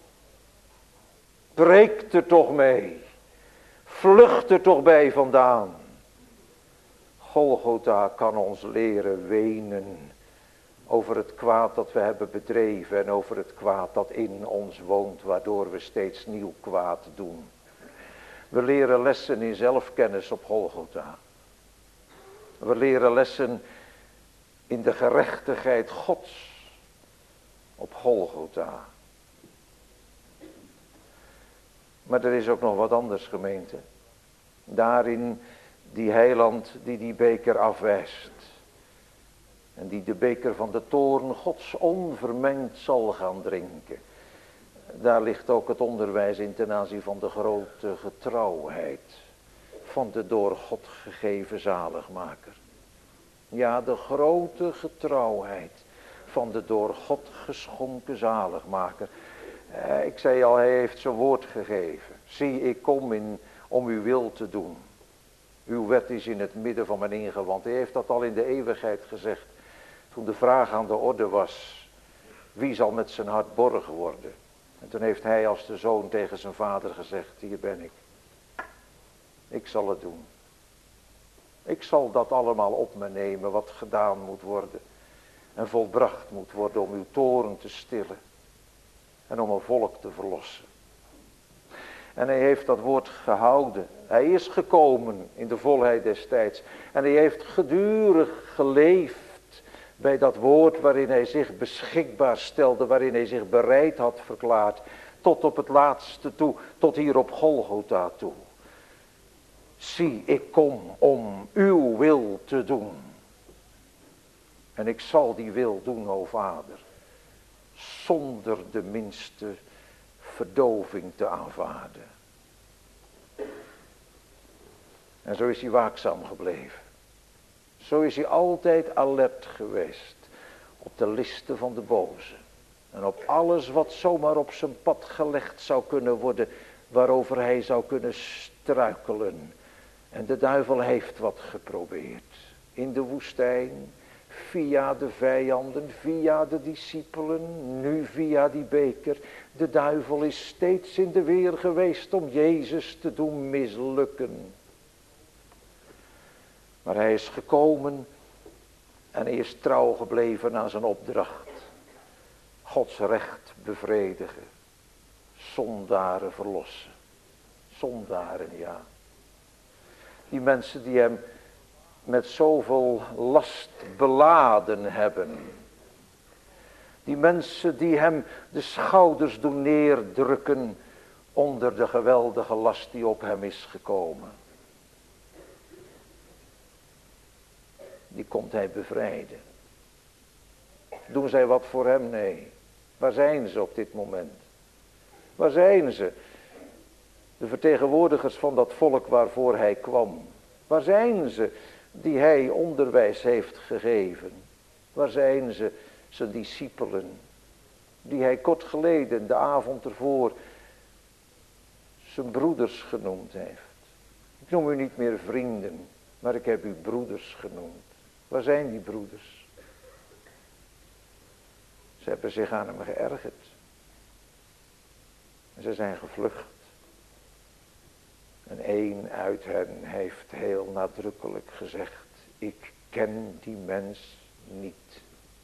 Speaker 1: Breek er toch mee. Vlucht er toch bij vandaan. Golgotha kan ons leren wenen over het kwaad dat we hebben bedreven en over het kwaad dat in ons woont, waardoor we steeds nieuw kwaad doen. We leren lessen in zelfkennis op Golgotha. We leren lessen in de gerechtigheid Gods op Golgotha. Maar er is ook nog wat anders, gemeente. Daarin die heiland die die beker afwijst. En die de beker van de toorn Gods onvermengd zal gaan drinken. Daar ligt ook het onderwijs in ten aanzien van de grote getrouwheid van de door God gegeven zaligmaker. Ja, de grote getrouwheid van de door God geschonken zaligmaker. Eh, ik zei al, hij heeft zijn woord gegeven. Zie, ik kom in om uw wil te doen. Uw wet is in het midden van mijn ingewand. Hij heeft dat al in de eeuwigheid gezegd. Toen de vraag aan de orde was, wie zal met zijn hart borgen worden? En toen heeft hij als de zoon tegen zijn vader gezegd, hier ben ik. Ik zal het doen. Ik zal dat allemaal op me nemen wat gedaan moet worden. En volbracht moet worden om uw toorn te stillen. En om een volk te verlossen. En hij heeft dat woord gehouden. Hij is gekomen in de volheid des tijds. En hij heeft gedurig geleefd bij dat woord waarin hij zich beschikbaar stelde. Waarin hij zich bereid had verklaard. Tot op het laatste toe. Tot hier op Golgotha toe. Zie, ik kom om uw wil te doen. En ik zal die wil doen, o Vader. Zonder de minste verdoving te aanvaarden. En zo is hij waakzaam gebleven. Zo is hij altijd alert geweest. Op de listen van de boze. En op alles wat zomaar op zijn pad gelegd zou kunnen worden. Waarover hij zou kunnen struikelen. En de duivel heeft wat geprobeerd. In de woestijn. Via de vijanden, via de discipelen, nu via die beker. De duivel is steeds in de weer geweest om Jezus te doen mislukken. Maar hij is gekomen en hij is trouw gebleven aan zijn opdracht. Gods recht bevredigen. Zondaren verlossen. Zondaren, ja. Die mensen die hem met zoveel last beladen hebben. Die mensen die hem de schouders doen neerdrukken onder de geweldige last die op hem is gekomen. Die komt hij bevrijden. Doen zij wat voor hem? Nee. Waar zijn ze op dit moment? Waar zijn ze? De vertegenwoordigers van dat volk waarvoor hij kwam. Waar zijn ze die hij onderwijs heeft gegeven? Waar zijn ze, zijn discipelen, die hij kort geleden, de avond ervoor, zijn broeders genoemd heeft? Ik noem u niet meer vrienden, maar ik heb u broeders genoemd. Waar zijn die broeders? Ze hebben zich aan hem geërgerd. En ze zijn gevlucht. En één uit hen heeft heel nadrukkelijk gezegd: ik ken die mens niet.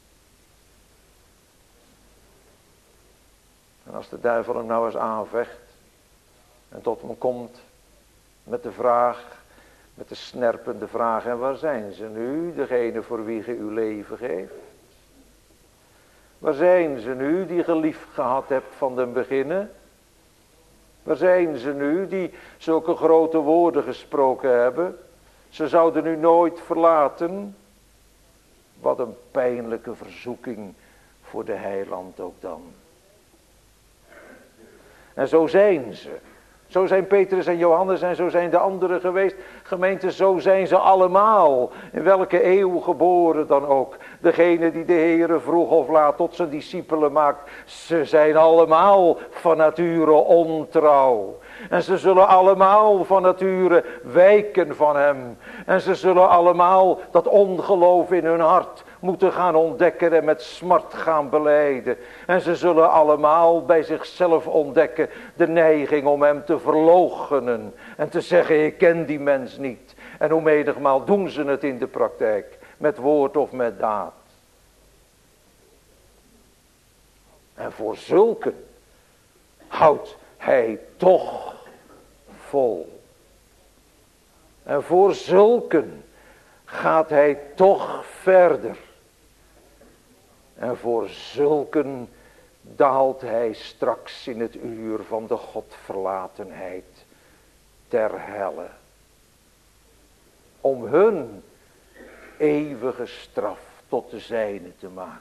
Speaker 1: En als de duivel hem nou eens aanvecht en tot hem komt met de vraag, met de snerpende vraag: en waar zijn ze nu, degene voor wie ge uw leven geeft? Waar zijn ze nu die ge lief gehad hebt van den beginnen? Waar zijn ze nu die zulke grote woorden gesproken hebben? Ze zouden u nooit verlaten. Wat een pijnlijke verzoeking voor de heiland ook dan. En zo zijn ze. Zo zijn Petrus en Johannes en zo zijn de anderen geweest. Gemeente, zo zijn ze allemaal. In welke eeuw geboren dan ook. Degene die de Heere vroeg of laat tot zijn discipelen maakt. Ze zijn allemaal van nature ontrouw. En ze zullen allemaal van nature wijken van hem. En ze zullen allemaal dat ongeloof in hun hart moeten gaan ontdekken en met smart gaan belijden. En ze zullen allemaal bij zichzelf ontdekken de neiging om hem te verloochenen. En te zeggen: ik ken die mens niet. En hoe menigmaal doen ze het in de praktijk. Met woord of met daad. En voor zulken houdt hij toch vol. En voor zulken gaat hij toch verder. En voor zulken daalt hij straks in het uur van de godverlatenheid ter helle. Om hun eeuwige straf tot de zijne te maken.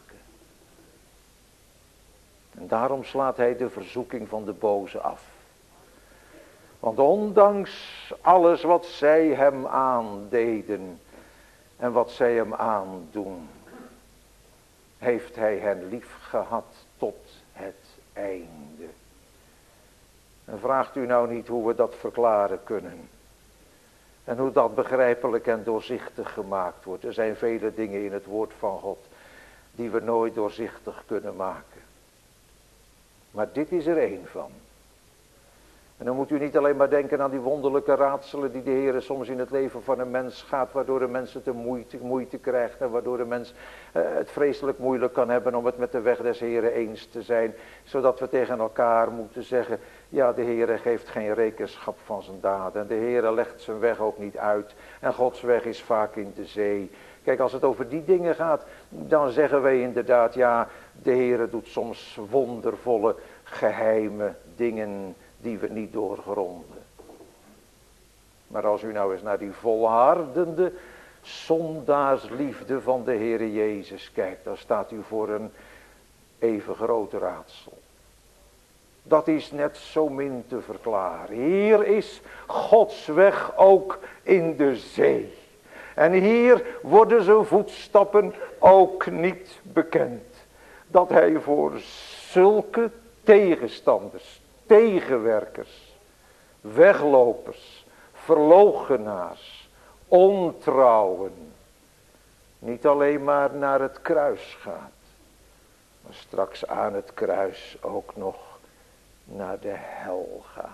Speaker 1: En daarom slaat hij de verzoeking van de boze af. Want ondanks alles wat zij hem aandeden en wat zij hem aandoen, heeft hij hen lief gehad tot het einde. En vraagt u nou niet hoe we dat verklaren kunnen. En hoe dat begrijpelijk en doorzichtig gemaakt wordt. Er zijn vele dingen in het woord van God die we nooit doorzichtig kunnen maken. Maar dit is er één van. En dan moet u niet alleen maar denken aan die wonderlijke raadselen die de Heer soms in het leven van een mens gaat, waardoor de mens het een moeite, moeite krijgt en waardoor de mens uh, het vreselijk moeilijk kan hebben om het met de weg des Heeren eens te zijn, zodat we tegen elkaar moeten zeggen: ja, de Heer geeft geen rekenschap van zijn daden en de Heer legt zijn weg ook niet uit en Gods weg is vaak in de zee. Kijk, als het over die dingen gaat, dan zeggen wij inderdaad: ja, de Heer doet soms wondervolle, geheime dingen die we niet doorgronden. Maar als u nou eens naar die volhardende zondaarsliefde van de Heere Jezus kijkt, dan staat u voor een even groot raadsel. Dat is net zo min te verklaren. Hier is Gods weg ook in de zee. En hier worden zijn voetstappen ook niet bekend. Dat hij voor zulke tegenstanders, tegenwerkers, weglopers, verloochenaars, ontrouwen, niet alleen maar naar het kruis gaat, maar straks aan het kruis ook nog naar de hel gaat.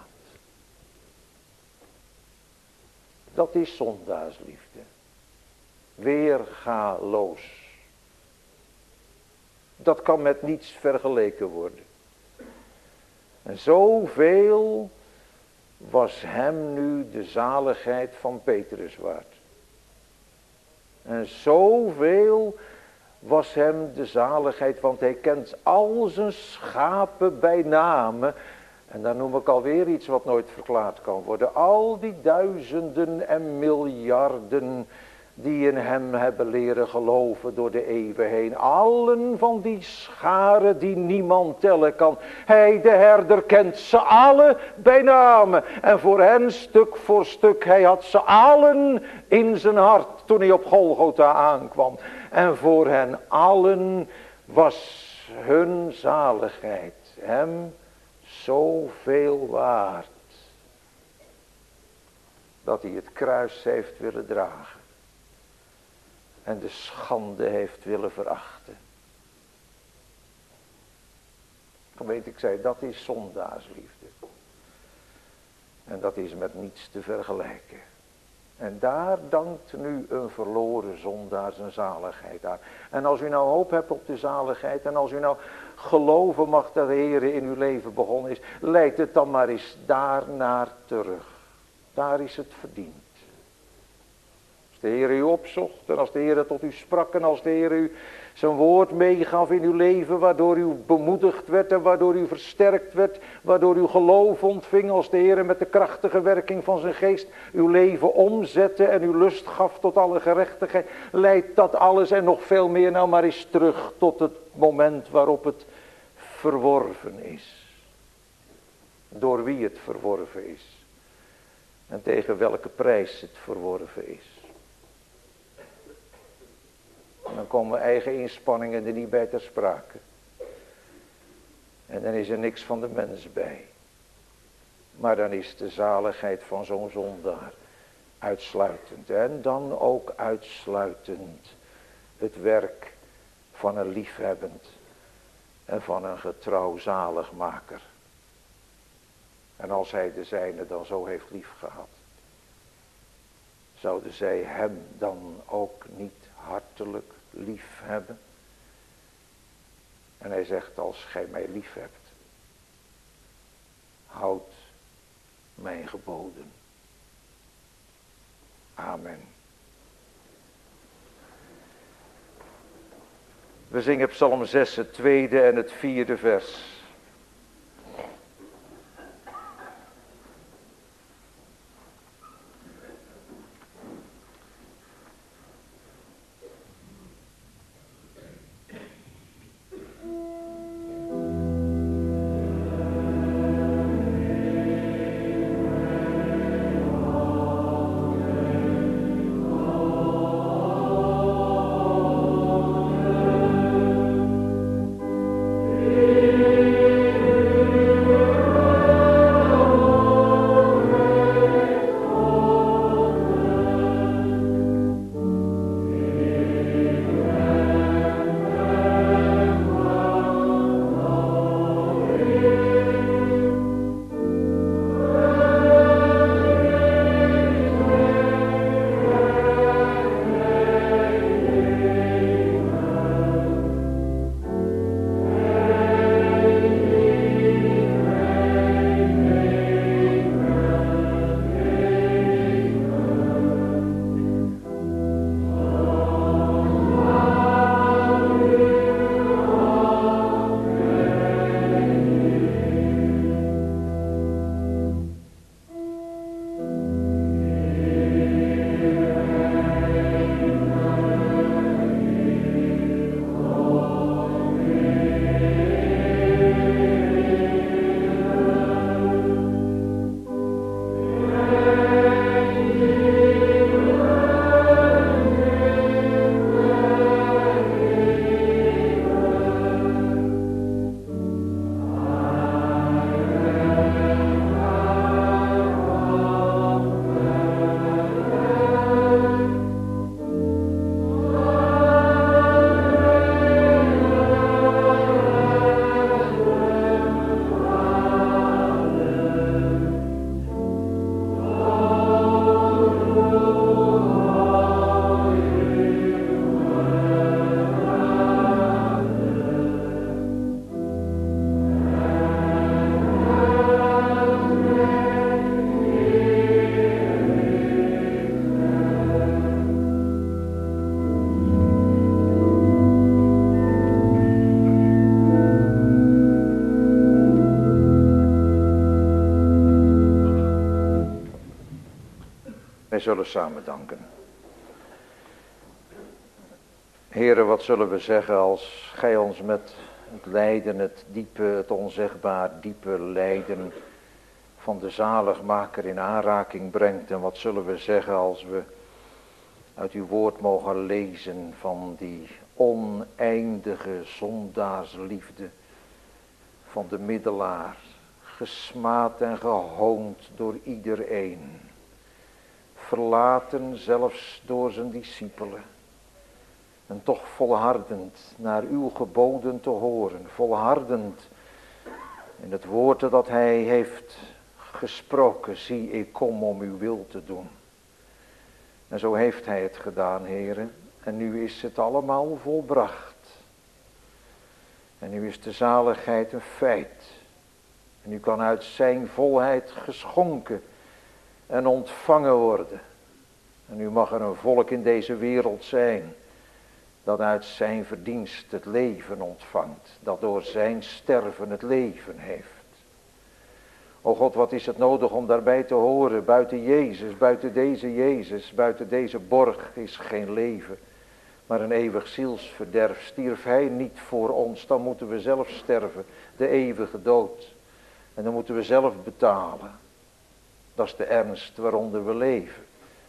Speaker 1: Dat is zondaarsliefde. Weergaloos. Dat kan met niets vergeleken worden. En zoveel was hem nu de zaligheid van Petrus waard. En zoveel was hem de zaligheid, want hij kent al zijn schapen bij name. En dan noem ik alweer iets wat nooit verklaard kan worden. Al die duizenden en miljarden die in hem hebben leren geloven door de eeuwen heen. Allen van die scharen die niemand tellen kan. Hij, de herder, kent ze allen bij name. En voor hen stuk voor stuk, hij had ze allen in zijn hart toen hij op Golgotha aankwam. En voor hen allen was hun zaligheid hem zoveel waard, dat hij het kruis heeft willen dragen en de schande heeft willen verachten. Gemeente, ik zei, dat is zondaarsliefde. En dat is met niets te vergelijken. En daar dankt nu een verloren zondaar zijn zaligheid aan. En als u nou hoop hebt op de zaligheid, en als u nou geloven mag dat de Heer in uw leven begonnen is, leid het dan maar eens daarnaar terug. Daar is het verdiend. Als de Heer u opzocht, en als de Heer tot u sprak, en als de Heer u zijn woord meegaf in uw leven, waardoor u bemoedigd werd en waardoor u versterkt werd, waardoor u geloof ontving, als de Heer met de krachtige werking van zijn geest uw leven omzette en uw lust gaf tot alle gerechtigheid, leidt dat alles en nog veel meer nou maar eens terug tot het moment waarop het verworven is. Door wie het verworven is en tegen welke prijs het verworven is. En dan komen eigen inspanningen er niet bij ter sprake. En dan is er niks van de mens bij. Maar dan is de zaligheid van zo'n zondaar uitsluitend. En dan ook uitsluitend het werk van een liefhebbend en van een getrouw zaligmaker. En als hij de zijne dan zo heeft lief gehad, zouden zij hem dan ook niet hartelijk lief hebben? En hij zegt, als gij mij lief hebt, houd mijn geboden. Amen. We zingen Psalm zes, het tweede en het vierde vers.
Speaker 2: Amen.
Speaker 1: zullen samen danken. Heere, wat zullen we zeggen als gij ons met het lijden, het diepe, het onzegbaar diepe lijden van de zaligmaker in aanraking brengt. En wat zullen we zeggen als we uit uw woord mogen lezen van die oneindige zondaarsliefde van de middelaar, gesmaad en gehoond door iedereen, verlaten zelfs door zijn discipelen, en toch volhardend naar uw geboden te horen, volhardend in het woord dat hij heeft gesproken, zie ik kom om uw wil te doen. En zo heeft hij het gedaan, heren, en nu is het allemaal volbracht. En nu is de zaligheid een feit. En nu kan uit zijn volheid geschonken en ontvangen worden. En nu mag er een volk in deze wereld zijn dat uit zijn verdienst het leven ontvangt. Dat door zijn sterven het leven heeft. O God, wat is het nodig om daarbij te horen? Buiten Jezus, buiten deze Jezus, buiten deze borg is geen leven, maar een eeuwig zielsverderf. Stierf hij niet voor ons, dan moeten we zelf sterven, de eeuwige dood. En dan moeten we zelf betalen. Dat is de ernst waaronder we leven.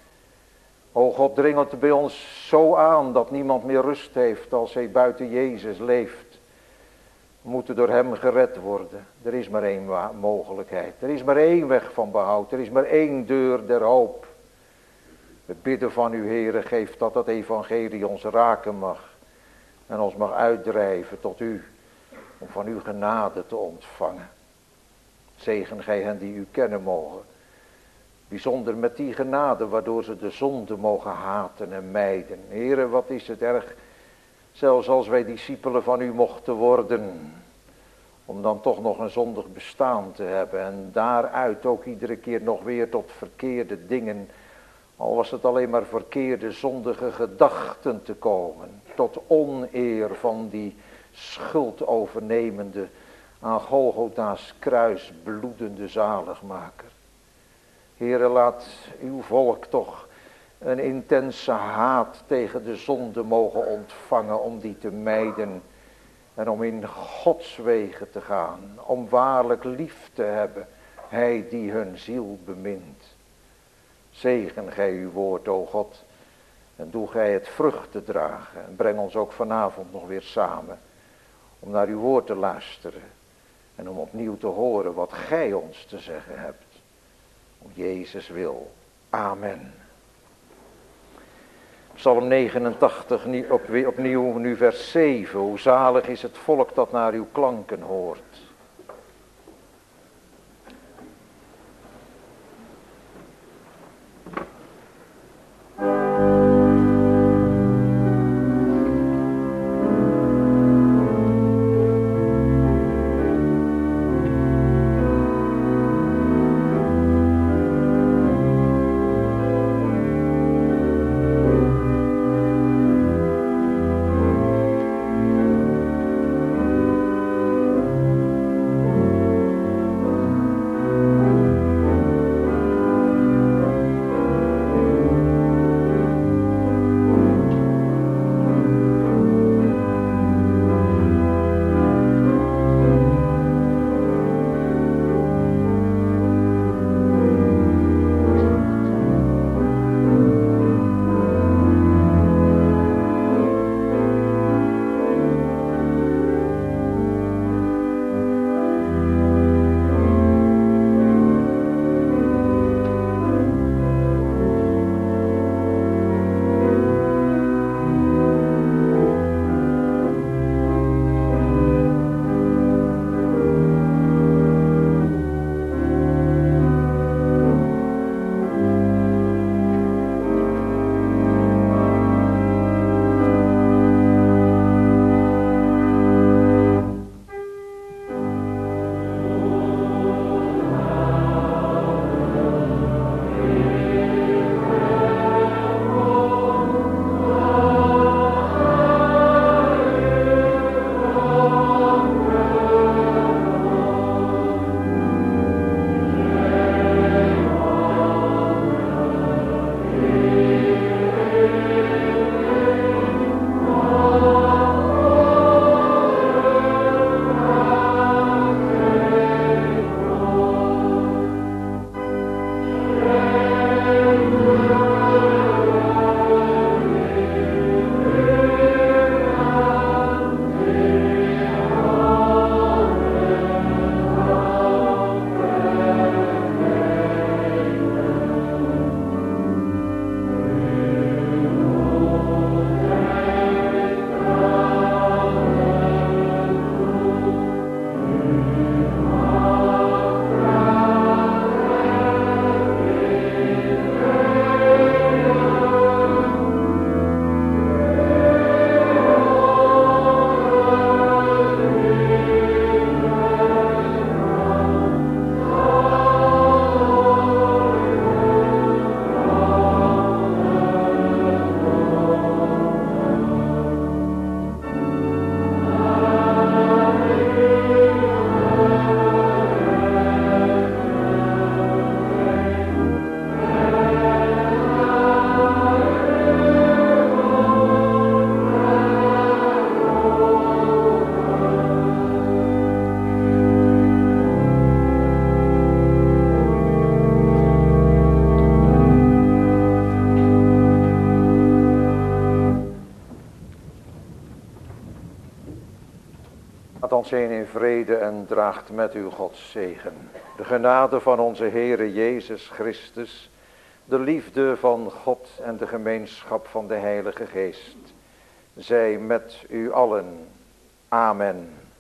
Speaker 1: O God, dring het bij ons zo aan dat niemand meer rust heeft als hij buiten Jezus leeft. We moeten door hem gered worden. Er is maar één mogelijkheid. Er is maar één weg van behoud. Er is maar één deur der hoop. We bidden van u, Heere, geef dat dat evangelie ons raken mag. En ons mag uitdrijven tot u. Om van uw genade te ontvangen. Zegen gij hen die u kennen mogen. Bijzonder met die genade waardoor ze de zonde mogen haten en mijden. Heere, wat is het erg. Zelfs als wij discipelen van u mochten worden. Om dan toch nog een zondig bestaan te hebben. En daaruit ook iedere keer nog weer tot verkeerde dingen. Al was het alleen maar verkeerde zondige gedachten te komen. Tot oneer van die schuld overnemende, aan Golgotha's kruis bloedende zaligmaker. Heere, laat uw volk toch een intense haat tegen de zonde mogen ontvangen om die te mijden. En om in Gods wegen te gaan. Om waarlijk lief te hebben. Hij die hun ziel bemint. Zegen gij uw woord, o God. En doe gij het vrucht te dragen. En breng ons ook vanavond nog weer samen. Om naar uw woord te luisteren. En om opnieuw te horen wat gij ons te zeggen hebt. Om Jezus wil. Amen. Psalm negenentachtig, opnieuw nu vers zeven. Hoe zalig is het volk dat naar uw klanken hoort. Gaat ons heen in vrede en draagt met uw Gods zegen. De genade van onze Heere Jezus Christus, de liefde van God en de gemeenschap van de Heilige Geest, zij met u allen. Amen.